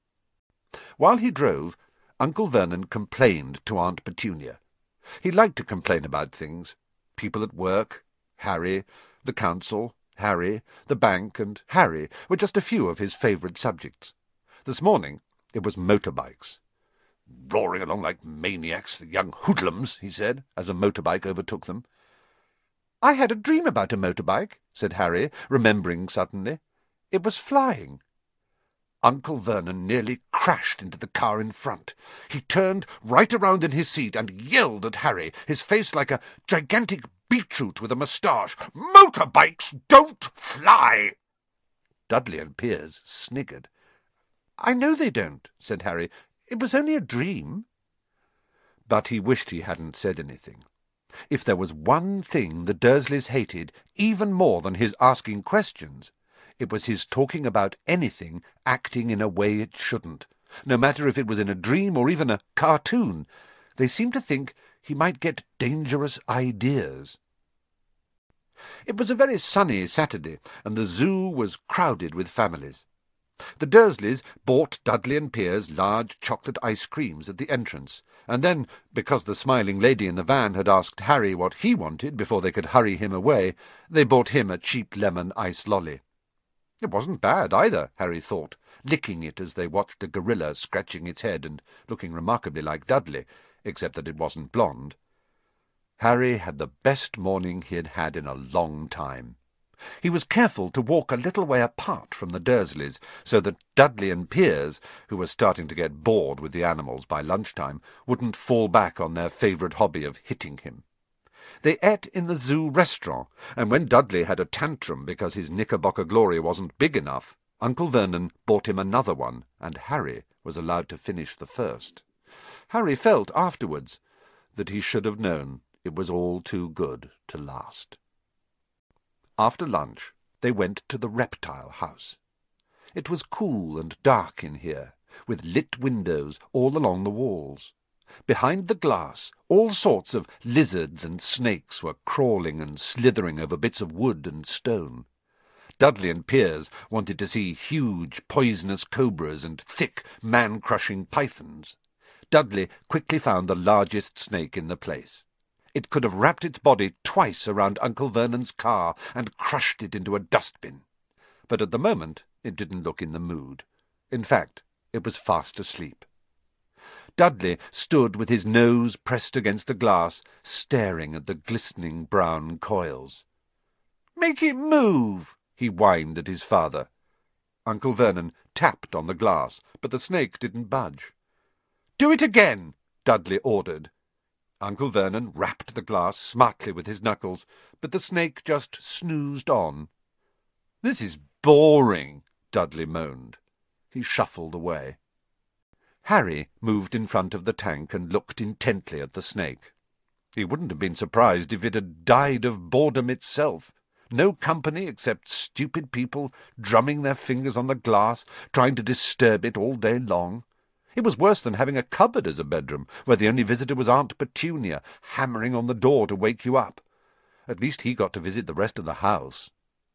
While he drove, Uncle Vernon complained to Aunt Petunia. He liked to complain about things. People at work, Harry, the council, Harry, the bank, and Harry were just a few of his favourite subjects. This morning it was motorbikes. "Roaring along like maniacs, the young hoodlums," he said, as a motorbike overtook them. "I had a dream about a motorbike," said Harry, remembering suddenly. "It was flying." Uncle Vernon nearly crashed into the car in front. He turned right around in his seat and yelled at Harry, his face like a gigantic beetroot with a moustache. "Motorbikes don't fly!" Dudley and Piers sniggered. "I know they don't," said Harry. "It was only a dream." But he wished he hadn't said anything. If there was one thing the Dursleys hated even more than his asking questions, it was his talking about anything acting in a way it shouldn't. No matter if it was in a dream or even a cartoon, they seemed to think he might get dangerous ideas. It was a very sunny Saturday, and the zoo was crowded with families. The Dursleys bought Dudley and Piers large chocolate ice creams at the entrance, and then, because the smiling lady in the van had asked Harry what he wanted before they could hurry him away, they bought him a cheap lemon ice lolly. It wasn't bad either, Harry thought, licking it as they watched a gorilla scratching its head and looking remarkably like Dudley, except that it wasn't blonde. Harry had the best morning he had had in a long time. He was careful to walk a little way apart from the Dursleys, so that Dudley and Piers, who were starting to get bored with the animals by lunchtime, wouldn't fall back on their favourite hobby of hitting him. They ate in the zoo restaurant, and when Dudley had a tantrum because his Knickerbocker Glory wasn't big enough, Uncle Vernon bought him another one, and Harry was allowed to finish the first. Harry felt afterwards that he should have known it was all too good to last. After lunch they went to the reptile house. It was cool and dark in here, with lit windows all along the walls. Behind the glass, all sorts of lizards and snakes were crawling and slithering over bits of wood and stone. Dudley and Piers wanted to see huge, poisonous cobras and thick, man-crushing pythons. Dudley quickly found the largest snake in the place. It could have wrapped its body twice around Uncle Vernon's car and crushed it into a dustbin. But at the moment it didn't look in the mood. In fact, it was fast asleep. Dudley stood with his nose pressed against the glass, staring at the glistening brown coils. "Make it move!" he whined at his father. Uncle Vernon tapped on the glass, but the snake didn't budge. "Do it again!" Dudley ordered. Uncle Vernon rapped the glass smartly with his knuckles, but the snake just snoozed on. "This is boring," Dudley moaned. He shuffled away. Harry moved in front of the tank and looked intently at the snake. He wouldn't have been surprised if it had died of boredom itself. No company except stupid people drumming their fingers on the glass, trying to disturb it all day long. It was worse than having a cupboard as a bedroom, where the only visitor was Aunt Petunia, hammering on the door to wake you up. At least he got to visit the rest of the house.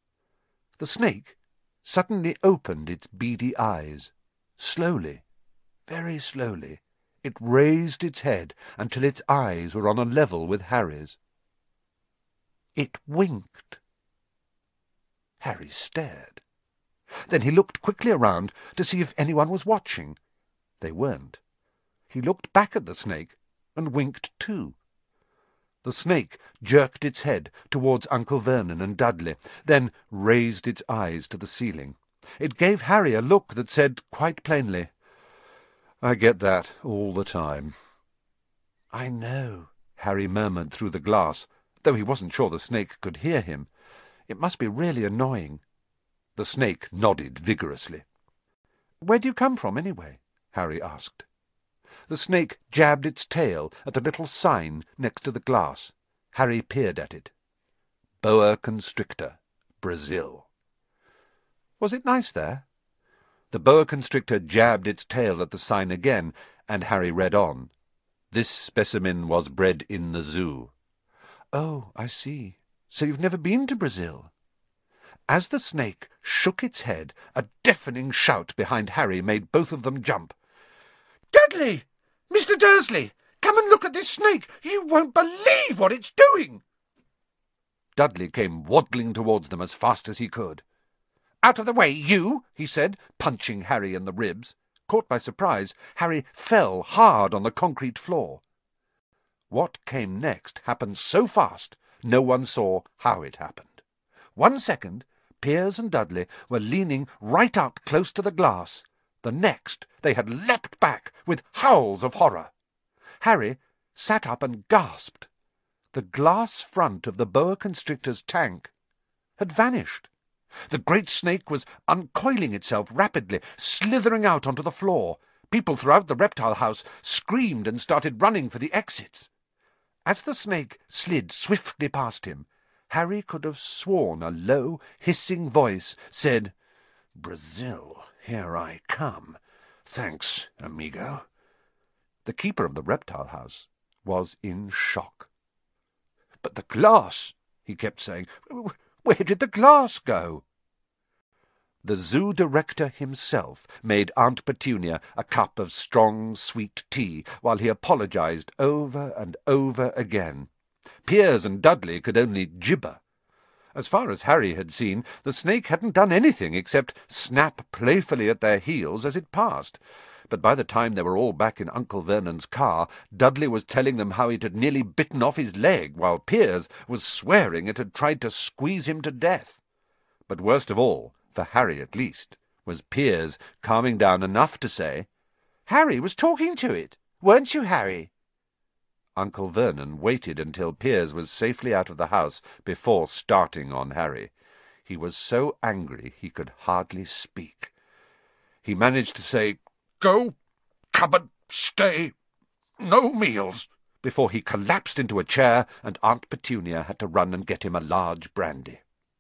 The snake suddenly opened its beady eyes. Slowly, very slowly, it raised its head until its eyes were on a level with Harry's. It winked. Harry stared. Then he looked quickly around to see if anyone was watching. They weren't. He looked back at the snake and winked too. The snake jerked its head towards Uncle Vernon and Dudley, then raised its eyes to the ceiling. It gave Harry a look that said quite plainly, "I get that all the time." "I know," Harry murmured through the glass, though he wasn't sure the snake could hear him. "It must be really annoying." The snake nodded vigorously. "Where do you come from, anyway?" Harry asked. The snake jabbed its tail at a little sign next to the glass. Harry peered at it. Boa constrictor, Brazil. Was it nice there? The boa constrictor jabbed its tail at the sign again, and Harry read on. This specimen was bred in the zoo. "Oh, I see. So you've never been to Brazil?" As the snake shook its head, a deafening shout behind Harry made both of them jump. "Dudley! Mr. Dursley! Come and look at this snake! You won't believe what it's doing!" Dudley came waddling towards them as fast as he could. "Out of the way, you!" he said, punching Harry in the ribs. Caught by surprise, Harry fell hard on the concrete floor. What came next happened so fast, no one saw how it happened. 1 second, Piers and Dudley were leaning right up close to the glass. The next, they had leapt back with howls of horror. Harry sat up and gasped. The glass front of the boa constrictor's tank had vanished. The great snake was uncoiling itself rapidly, slithering out onto the floor. People throughout the reptile house screamed and started running for the exits. As the snake slid swiftly past him, Harry could have sworn a low, hissing voice said, "Brazil, here I come. Thanks, amigo." The keeper of the reptile house was in shock. "But the glass," he kept saying. "Where did the glass go?" The zoo director himself made Aunt Petunia a cup of strong, sweet tea, while he apologized over and over again. Piers and Dudley could only gibber. As far as Harry had seen, the snake hadn't done anything except snap playfully at their heels as it passed. But by the time they were all back in Uncle Vernon's car, Dudley was telling them how it had nearly bitten off his leg, while Piers was swearing it had tried to squeeze him to death. But worst of all, for Harry at least, was Piers calming down enough to say, "Harry was talking to it, weren't you, Harry?" Uncle Vernon waited until Piers was safely out of the house before starting on Harry. He was so angry he could hardly speak. He managed to say, "Go, cupboard, stay, no meals," before he collapsed into a chair and Aunt Petunia had to run and get him a large brandy.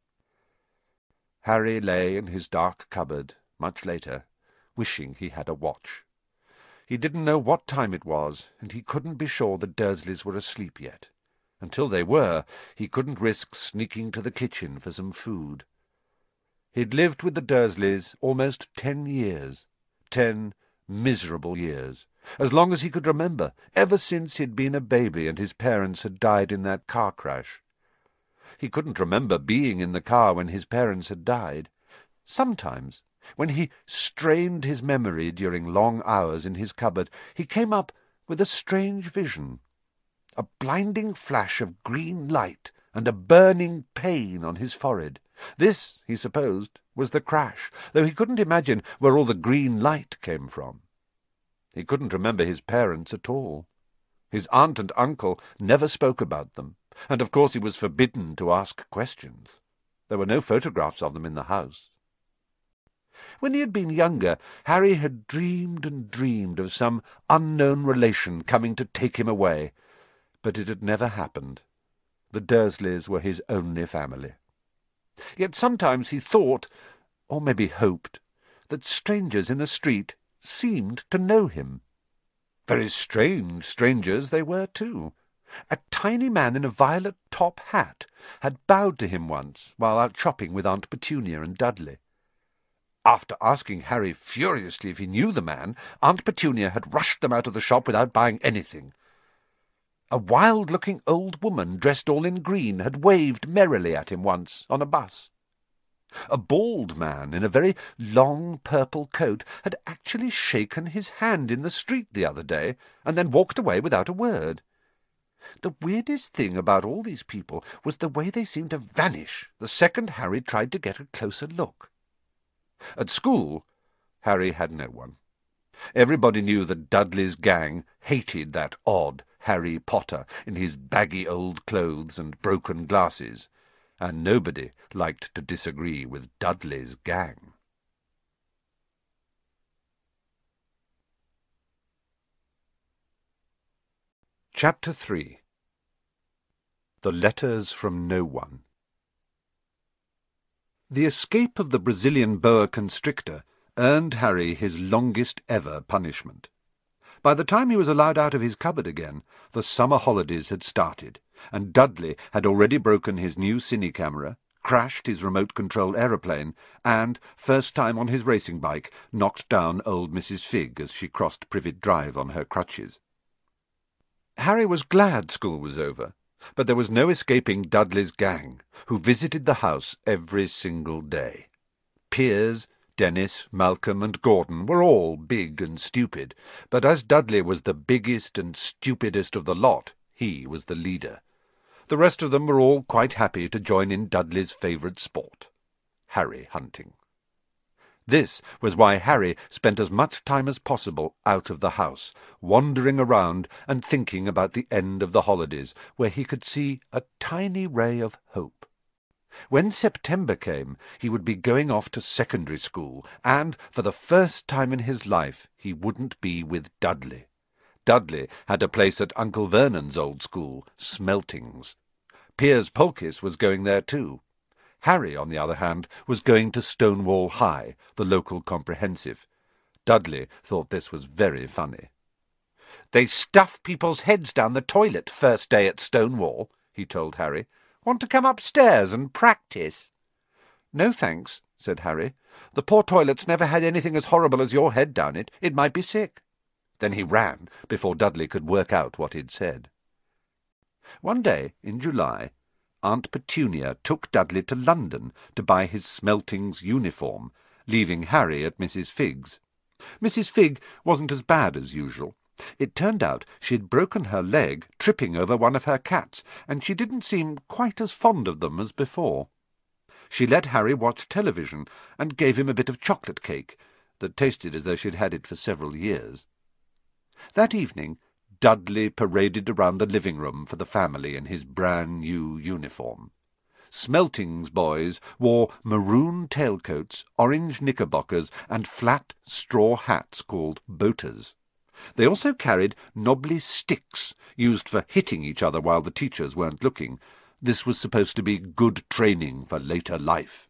Harry lay in his dark cupboard, much later, wishing he had a watch. He didn't know what time it was, and he couldn't be sure the Dursleys were asleep yet. Until they were, he couldn't risk sneaking to the kitchen for some food. He'd lived with the Dursleys almost 10 years, 10 miserable years, as long as he could remember, ever since he'd been a baby and his parents had died in that car crash. He couldn't remember being in the car when his parents had died. Sometimes, when he strained his memory during long hours in his cupboard, he came up with a strange vision. A blinding flash of green light and a burning pain on his forehead. This, he supposed, was the crash, though he couldn't imagine where all the green light came from. He couldn't remember his parents at all. His aunt and uncle never spoke about them, and of course he was forbidden to ask questions. There were no photographs of them in the house. When he had been younger, Harry had dreamed and dreamed of some unknown relation coming to take him away, but it had never happened. The Dursleys were his only family. Yet sometimes he thought, or maybe hoped, that strangers in the street seemed to know him. Very strange strangers they were, too. A tiny man in a violet top hat had bowed to him once while out shopping with Aunt Petunia and Dudley. After asking Harry furiously if he knew the man, Aunt Petunia had rushed them out of the shop without buying anything. A wild-looking old woman dressed all in green had waved merrily at him once on a bus. A bald man in a very long purple coat had actually shaken his hand in the street the other day and then walked away without a word. The weirdest thing about all these people was the way they seemed to vanish the second Harry tried to get a closer look. At school, Harry had no one. Everybody knew that Dudley's gang hated that odd Harry Potter in his baggy old clothes and broken glasses, and nobody liked to disagree with Dudley's gang. Chapter 3. The Letters from No One. The escape of the Brazilian boa constrictor earned Harry his longest ever punishment. By the time he was allowed out of his cupboard again, the summer holidays had started, and Dudley had already broken his new cine camera, crashed his remote-control aeroplane, and, first time on his racing bike, knocked down old Mrs. Figg as she crossed Privet Drive on her crutches. Harry was glad school was over. But there was no escaping Dudley's gang, who visited the house every single day. Piers, Dennis, Malcolm, and Gordon were all big and stupid, but as Dudley was the biggest and stupidest of the lot, he was the leader. The rest of them were all quite happy to join in Dudley's favourite sport, Harry hunting. This was why Harry spent as much time as possible out of the house, wandering around and thinking about the end of the holidays, where he could see a tiny ray of hope. When September came, he would be going off to secondary school, and, for the first time in his life, he wouldn't be with Dudley. Dudley had a place at Uncle Vernon's old school, Smeltings. Piers Polkiss was going there too. Harry, on the other hand, was going to Stonewall High, the local comprehensive. Dudley thought this was very funny. "They stuff people's heads down the toilet first day at Stonewall," he told Harry. "Want to come upstairs and practice?" "No, thanks," said Harry. "The poor toilet's never had anything as horrible as your head down it. It might be sick." Then he ran, before Dudley could work out what he'd said. One day, in July, Aunt Petunia took Dudley to London to buy his Smeltings uniform, leaving Harry at Mrs. Figg's. Mrs. Figg wasn't as bad as usual. It turned out she'd broken her leg tripping over one of her cats, and she didn't seem quite as fond of them as before. She let Harry watch television and gave him a bit of chocolate cake that tasted as though she'd had it for several years. That evening Dudley paraded around the living-room for the family in his brand-new uniform. Smeltings boys wore maroon tailcoats, orange knickerbockers, and flat straw hats called boaters. They also carried knobbly sticks, used for hitting each other while the teachers weren't looking. This was supposed to be good training for later life.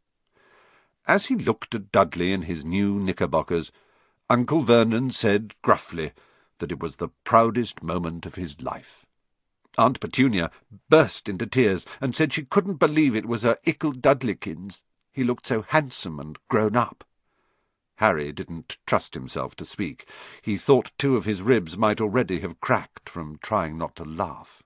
As he looked at Dudley in his new knickerbockers, Uncle Vernon said gruffly that it was the proudest moment of his life. Aunt Petunia burst into tears and said she couldn't believe it was her Ickle Dudleykins. He looked so handsome and grown up. Harry didn't trust himself to speak. He thought 2 of his ribs might already have cracked from trying not to laugh.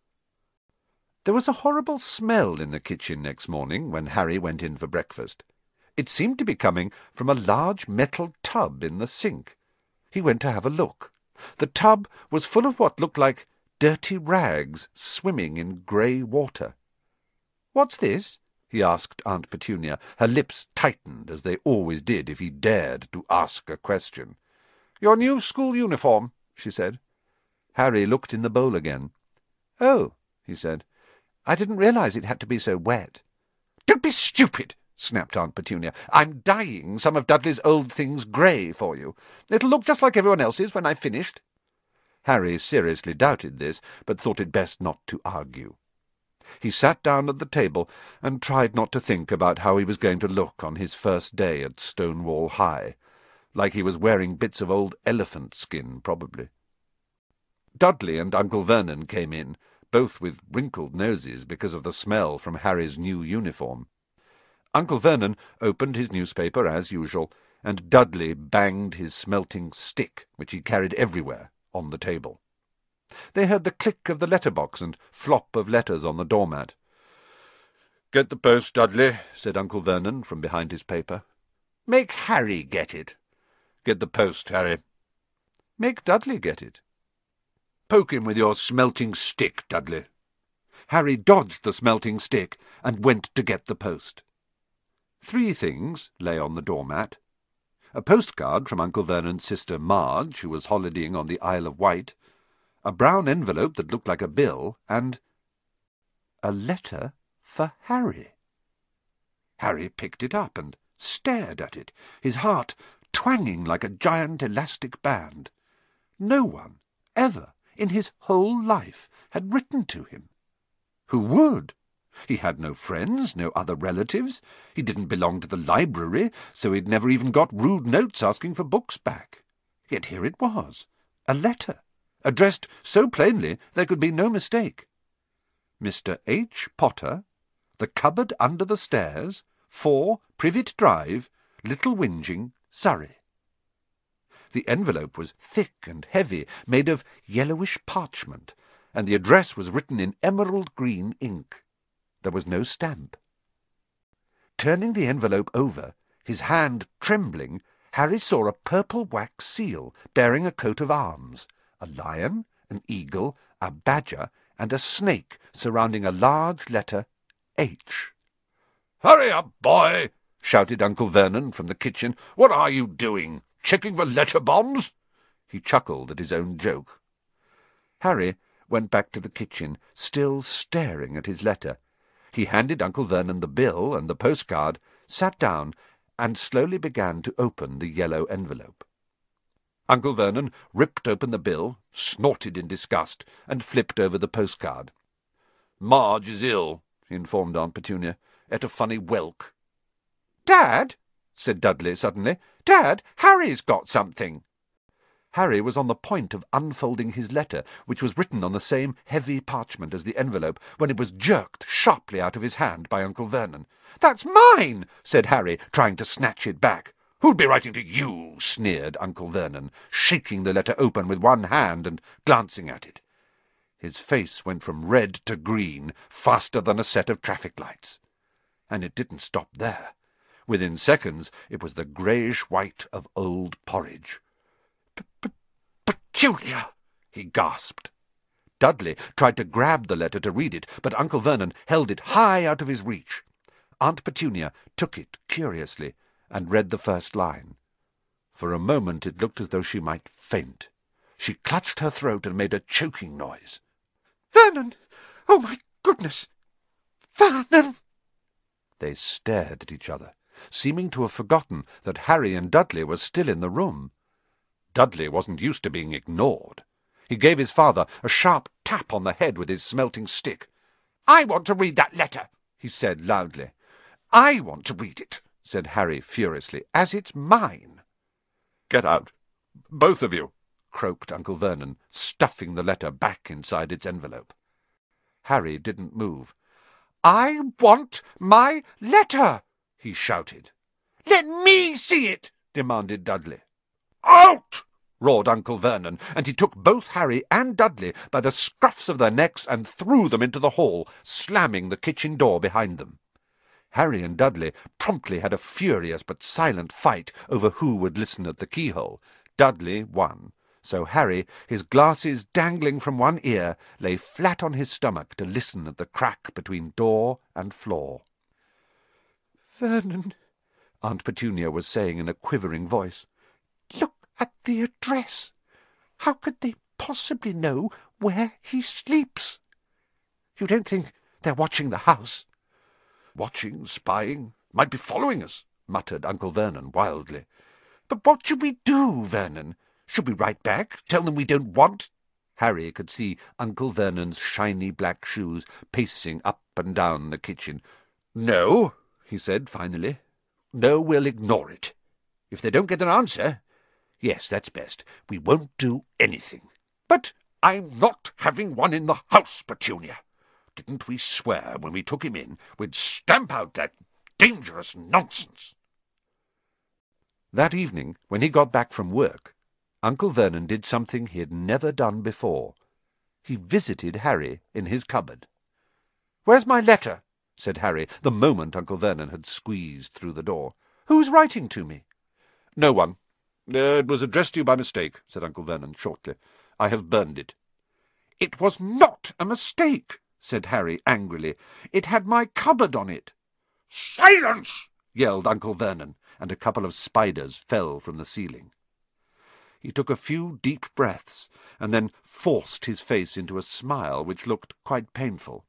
There was a horrible smell in the kitchen next morning when Harry went in for breakfast. It seemed to be coming from a large metal tub in the sink. He went to have a look. The tub was full of what looked like dirty rags swimming in grey water. "What's this?" he asked Aunt Petunia. Her lips tightened, as they always did if he dared to ask a question. "Your new school uniform," she said. Harry looked in the bowl again. "Oh," he said. "I didn't realize it had to be so wet." "Don't be stupid!" snapped Aunt Petunia. "I'm dyeing some of Dudley's old things grey for you. It'll look just like everyone else's when I've finished." Harry seriously doubted this, but thought it best not to argue. He sat down at the table and tried not to think about how he was going to look on his first day at Stonewall High, like he was wearing bits of old elephant skin, probably. Dudley and Uncle Vernon came in, both with wrinkled noses because of the smell from Harry's new uniform. Uncle Vernon opened his newspaper as usual, and Dudley banged his smelting stick, which he carried everywhere, on the table. They heard the click of the letterbox and flop of letters on the doormat. "Get the post, Dudley," said Uncle Vernon from behind his paper. "Make Harry get it." "Get the post, Harry." "Make Dudley get it." "Poke him with your smelting stick, Dudley." Harry dodged the smelting stick and went to get the post. 3 things lay on the doormat: a postcard from Uncle Vernon's sister Marge, who was holidaying on the Isle of Wight, a brown envelope that looked like a bill, and a letter for Harry. Harry picked it up and stared at it, his heart twanging like a giant elastic band. No one, ever, in his whole life, had written to him. Who would? He had no friends, no other relatives. He didn't belong to the library, so he'd never even got rude notes asking for books back. Yet here it was, a letter, addressed so plainly there could be no mistake. Mr. H. Potter, The Cupboard Under the Stairs, 4 Privet Drive, Little Whinging, Surrey. The envelope was thick and heavy, made of yellowish parchment, and the address was written in emerald green ink. There was no stamp. Turning the envelope over, his hand trembling, Harry saw a purple wax seal bearing a coat of arms, a lion, an eagle, a badger, and a snake surrounding a large letter H. "Hurry up, boy!" shouted Uncle Vernon from the kitchen. "What are you doing? Checking for letter bombs?" He chuckled at his own joke. Harry went back to the kitchen, still staring at his letter. He handed Uncle Vernon the bill and the postcard, sat down, and slowly began to open the yellow envelope. Uncle Vernon ripped open the bill, snorted in disgust, and flipped over the postcard. "Marge is ill," he informed Aunt Petunia. "Ate a funny whelk." "Dad," said Dudley suddenly, "Dad, Harry's got something." Harry was on the point of unfolding his letter, which was written on the same heavy parchment as the envelope, when it was jerked sharply out of his hand by Uncle Vernon. "That's mine," said Harry, trying to snatch it back. "Who'd be writing to you?" sneered Uncle Vernon, shaking the letter open with one hand and glancing at it. His face went from red to green faster than a set of traffic lights. And it didn't stop there. Within seconds it was the greyish-white of old porridge. "Petunia!" he gasped. Dudley tried to grab the letter to read it, but Uncle Vernon held it high out of his reach. Aunt Petunia took it curiously and read the first line. For a moment it looked as though she might faint. She clutched her throat and made a choking noise. "Vernon! Oh, my goodness! Vernon!" They stared at each other, seeming to have forgotten that Harry and Dudley were still in the room. Dudley wasn't used to being ignored. He gave his father a sharp tap on the head with his smelting stick. "I want to read that letter," he said loudly. "I want to read it," said Harry furiously, "as it's mine." "Get out, both of you," croaked Uncle Vernon, stuffing the letter back inside its envelope. Harry didn't move. "I want my letter," he shouted. "Let me see it," demanded Dudley. "Out!" roared Uncle Vernon, and he took both Harry and Dudley by the scruffs of their necks and threw them into the hall, slamming the kitchen door behind them. Harry and Dudley promptly had a furious but silent fight over who would listen at the keyhole. Dudley won, so Harry, his glasses dangling from one ear, lay flat on his stomach to listen at the crack between door and floor. "Vernon," Aunt Petunia was saying in a quivering voice, "look at the address. How could they possibly know where he sleeps? You don't think they're watching the house?" "Watching, spying, might be following us," muttered Uncle Vernon wildly. "But what should we do, Vernon? Should we write back, tell them we don't want—" Harry could see Uncle Vernon's shiny black shoes pacing up and down the kitchen. "No," he said finally. "No, we'll ignore it. If they don't get an answer, yes, that's best. We won't do anything. But I'm not having one in the house, Petunia. Didn't we swear when we took him in we'd stamp out that dangerous nonsense?" That evening, when he got back from work, Uncle Vernon did something he had never done before. He visited Harry in his cupboard. "Where's my letter?" said Harry, the moment Uncle Vernon had squeezed through the door. "Who's writing to me?" "No one. It was addressed to you by mistake," said Uncle Vernon shortly. "I have burned it." "It was not a mistake," said Harry angrily. "It had my cupboard on it." "Silence!" yelled Uncle Vernon, and a couple of spiders fell from the ceiling. He took a few deep breaths, and then forced his face into a smile which looked quite painful.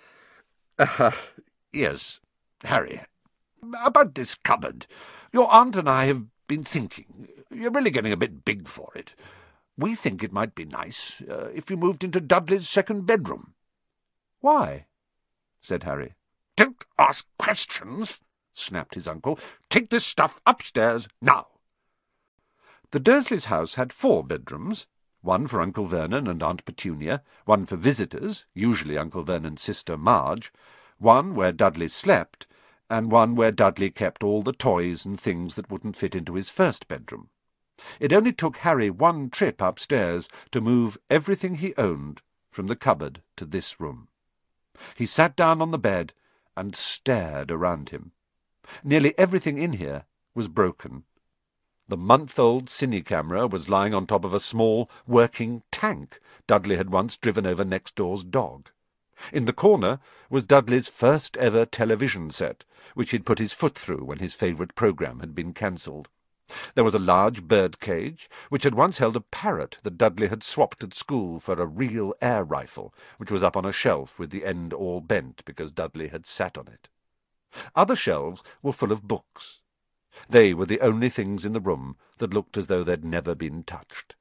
Yes, Harry. About this cupboard. Your aunt and I have been thinking. You're really getting a bit big for it. We think it might be nice if you moved into Dudley's second bedroom." "Why?" said Harry. "Don't ask questions," snapped his uncle. "Take this stuff upstairs now." The Dursleys' house had 4 bedrooms, one for Uncle Vernon and Aunt Petunia, one for visitors, usually Uncle Vernon's sister Marge, one where Dudley slept, and one where Dudley kept all the toys and things that wouldn't fit into his first bedroom. It only took Harry one trip upstairs to move everything he owned from the cupboard to this room. He sat down on the bed and stared around him. Nearly everything in here was broken. The month-old cine camera was lying on top of a small working tank Dudley had once driven over next door's dog. In the corner was Dudley's first-ever television set, which he'd put his foot through when his favourite programme had been cancelled. There was a large bird cage, which had once held a parrot that Dudley had swapped at school for a real air rifle, which was up on a shelf with the end all bent because Dudley had sat on it. Other shelves were full of books. They were the only things in the room that looked as though they'd never been touched.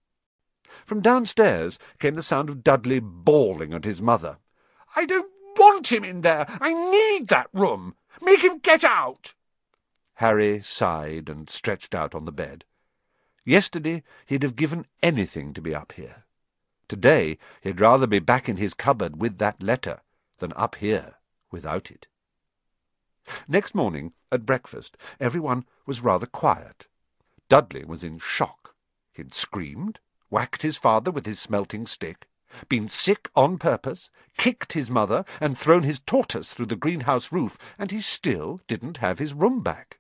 From downstairs came the sound of Dudley bawling at his mother. "I don't want him in there! I need that room! Make him get out!" Harry sighed and stretched out on the bed. Yesterday he'd have given anything to be up here. Today he'd rather be back in his cupboard with that letter than up here without it. Next morning, at breakfast, everyone was rather quiet. Dudley was in shock. He'd screamed, whacked his father with his smelting stick, been sick on purpose, kicked his mother, and thrown his tortoise through the greenhouse roof, and he still didn't have his room back.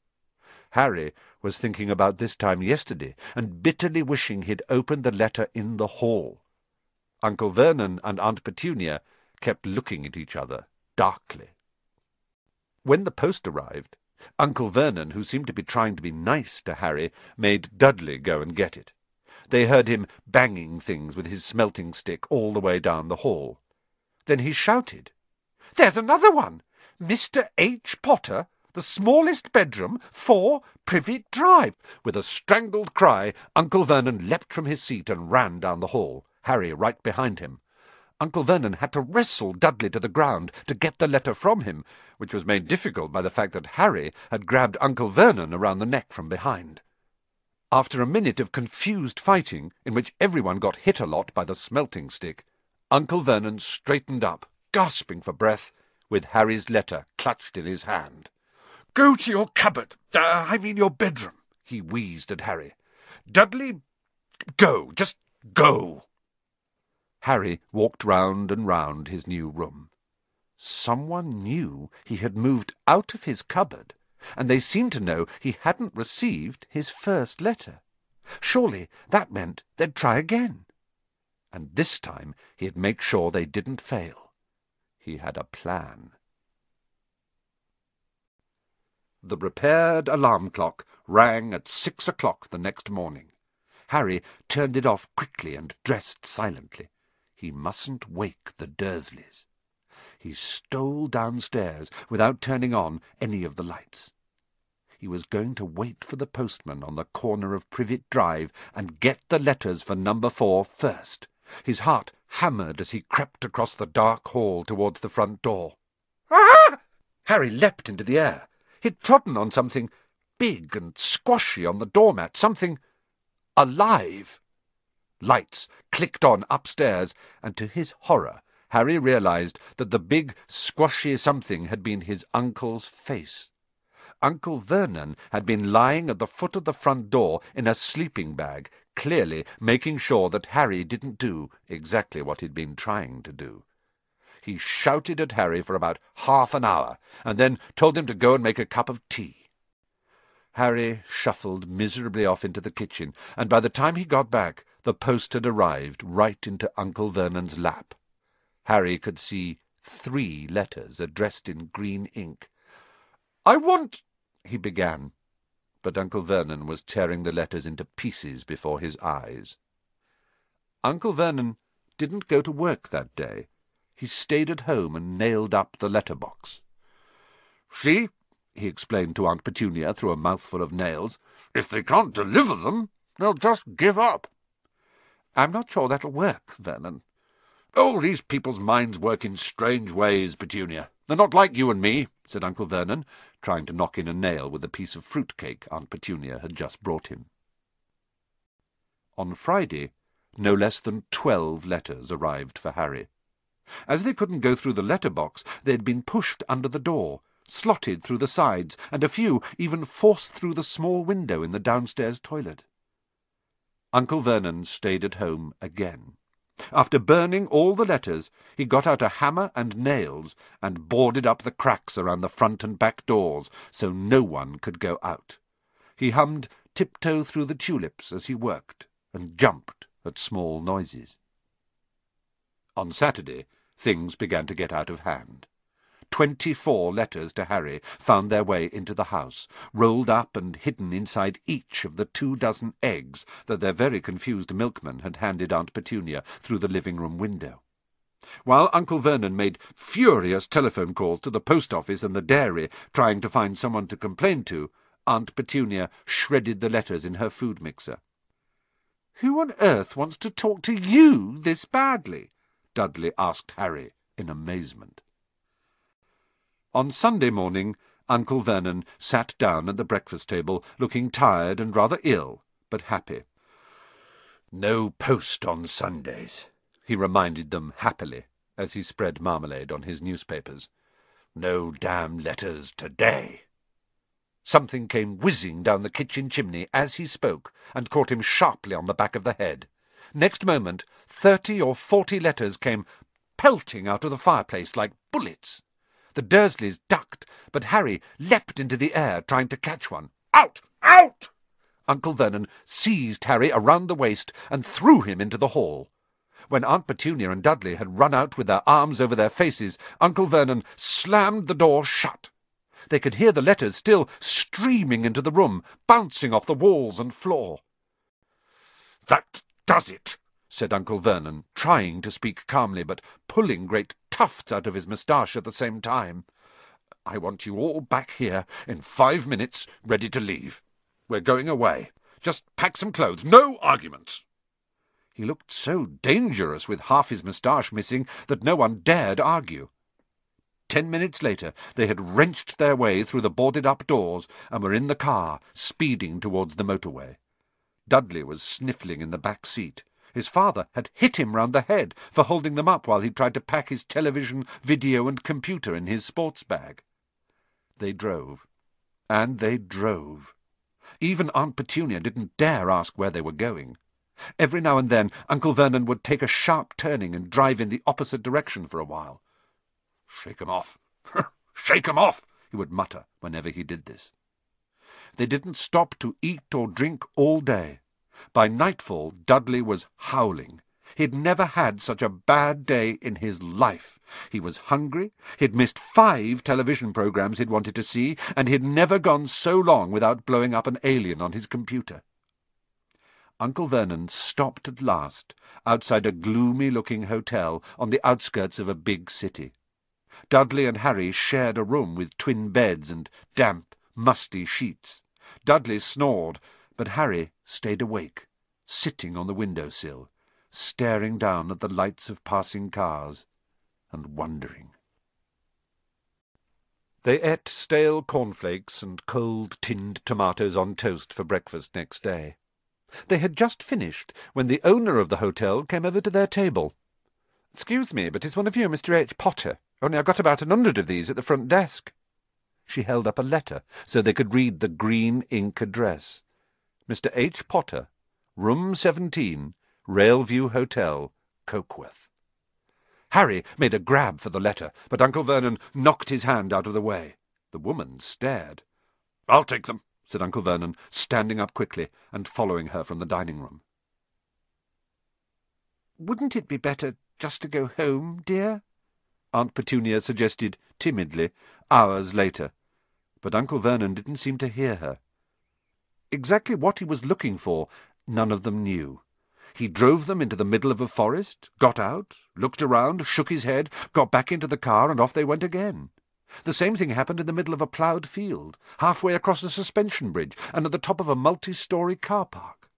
Harry was thinking about this time yesterday, and bitterly wishing he'd opened the letter in the hall. Uncle Vernon and Aunt Petunia kept looking at each other darkly. When the post arrived, Uncle Vernon, who seemed to be trying to be nice to Harry, made Dudley go and get it. They heard him banging things with his smelting stick all the way down the hall. Then he shouted, "There's another one! Mr. H. Potter, the smallest bedroom, 4 Privet Drive!" With a strangled cry, Uncle Vernon leapt from his seat and ran down the hall, Harry right behind him. Uncle Vernon had to wrestle Dudley to the ground to get the letter from him, which was made difficult by the fact that Harry had grabbed Uncle Vernon around the neck from behind. After a minute of confused fighting, in which everyone got hit a lot by the smelting stick, Uncle Vernon straightened up, gasping for breath, with Harry's letter clutched in his hand. "Go to your cupboard, your bedroom," he wheezed at Harry. "Dudley, go, just go." Harry walked round and round his new room. Someone knew he had moved out of his cupboard, and they seemed to know he hadn't received his first letter. Surely that meant they'd try again. And this time he'd make sure they didn't fail. He had a plan. The repaired alarm clock rang at 6 o'clock the next morning. Harry turned it off quickly and dressed silently. He mustn't wake the Dursleys. He stole downstairs without turning on any of the lights. He was going to wait for the postman on the corner of Privet Drive and get the letters for number 4 first. His heart hammered as he crept across the dark hall towards the front door. "Ah!" Harry leapt into the air. He'd trodden on something big and squashy on the doormat, something alive. Lights clicked on upstairs, and to his horror, Harry realized that the big, squashy something had been his uncle's face. Uncle Vernon had been lying at the foot of the front door in a sleeping bag, clearly making sure that Harry didn't do exactly what he'd been trying to do. He shouted at Harry for about half an hour, and then told him to go and make a cup of tea. Harry shuffled miserably off into the kitchen, and by the time he got back, the post had arrived right into Uncle Vernon's lap. Harry could see 3 letters addressed in green ink. "I want—" he began, but Uncle Vernon was tearing the letters into pieces before his eyes. Uncle Vernon didn't go to work that day. He stayed at home and nailed up the letterbox. "See," he explained to Aunt Petunia through a mouthful of nails, "if they can't deliver them, they'll just give up." "I'm not sure that'll work, Vernon." "Oh, these people's minds work in strange ways, Petunia. They're not like you and me," said Uncle Vernon, trying to knock in a nail with a piece of fruit-cake Aunt Petunia had just brought him. On Friday, no less than 12 letters arrived for Harry. As they couldn't go through the letter-box, they'd been pushed under the door, slotted through the sides, and a few even forced through the small window in the downstairs toilet. Uncle Vernon stayed at home again. After burning all the letters, he got out a hammer and nails and boarded up the cracks around the front and back doors so no one could go out. He hummed Tiptoe Through the Tulips as he worked, and jumped at small noises. On Saturday, things began to get out of hand. 24 letters to Harry found their way into the house, rolled up and hidden inside each of the 24 eggs that their very confused milkman had handed Aunt Petunia through the living-room window. While Uncle Vernon made furious telephone calls to the post office and the dairy, trying to find someone to complain to, Aunt Petunia shredded the letters in her food mixer. "Who on earth wants to talk to you this badly?" Dudley asked Harry in amazement. On Sunday morning, Uncle Vernon sat down at the breakfast table, looking tired and rather ill, but happy. "No post on Sundays," he reminded them happily, as he spread marmalade on his newspapers. "No damn letters today." Something came whizzing down the kitchen chimney as he spoke, and caught him sharply on the back of the head. Next moment, 30 or 40 letters came pelting out of the fireplace like bullets. The Dursleys ducked, but Harry leapt into the air, trying to catch one. "Out! Out!" Uncle Vernon seized Harry around the waist and threw him into the hall. When Aunt Petunia and Dudley had run out with their arms over their faces, Uncle Vernon slammed the door shut. They could hear the letters still streaming into the room, bouncing off the walls and floor. "That does it," said Uncle Vernon, trying to speak calmly, but pulling great tufts out of his moustache at the same time. "I want you all back here in 5 minutes, ready to leave. We're going away. Just pack some clothes. No arguments." He looked so dangerous with half his moustache missing that no one dared argue. 10 minutes later they had wrenched their way through the boarded-up doors and were in the car, speeding towards the motorway. Dudley was sniffling in the back seat. His father had hit him round the head for holding them up while he tried to pack his television, video, and computer in his sports bag. They drove. And they drove. Even Aunt Petunia didn't dare ask where they were going. Every now and then Uncle Vernon would take a sharp turning and drive in the opposite direction for a while. "Shake 'em off! Shake 'em off!" he would mutter whenever he did this. They didn't stop to eat or drink all day. By nightfall Dudley was howling. He'd never had such a bad day in his life. He was hungry, he'd missed 5 television programs he'd wanted to see, and he'd never gone so long without blowing up an alien on his computer. Uncle Vernon stopped at last, outside a gloomy-looking hotel on the outskirts of a big city. Dudley and Harry shared a room with twin beds and damp, musty sheets. Dudley snored, but Harry stayed awake, sitting on the window-sill, staring down at the lights of passing cars, and wondering. They ate stale cornflakes and cold tinned tomatoes on toast for breakfast next day. They had just finished when the owner of the hotel came over to their table. "Excuse me, but is one of you Mr. H. Potter? Only I've got about 100 of these at the front desk." She held up a letter so they could read the green ink address. Mr. H. Potter, Room 17, Railview Hotel, Cokeworth. Harry made a grab for the letter, but Uncle Vernon knocked his hand out of the way. The woman stared. "I'll take them," said Uncle Vernon, standing up quickly and following her from the dining-room. "Wouldn't it be better just to go home, dear?" Aunt Petunia suggested timidly, hours later, but Uncle Vernon didn't seem to hear her. Exactly what he was looking for, none of them knew. He drove them into the middle of a forest, got out, looked around, shook his head, got back into the car, and off they went again. The same thing happened in the middle of a ploughed field, halfway across a suspension bridge, and at the top of a multi-story car park.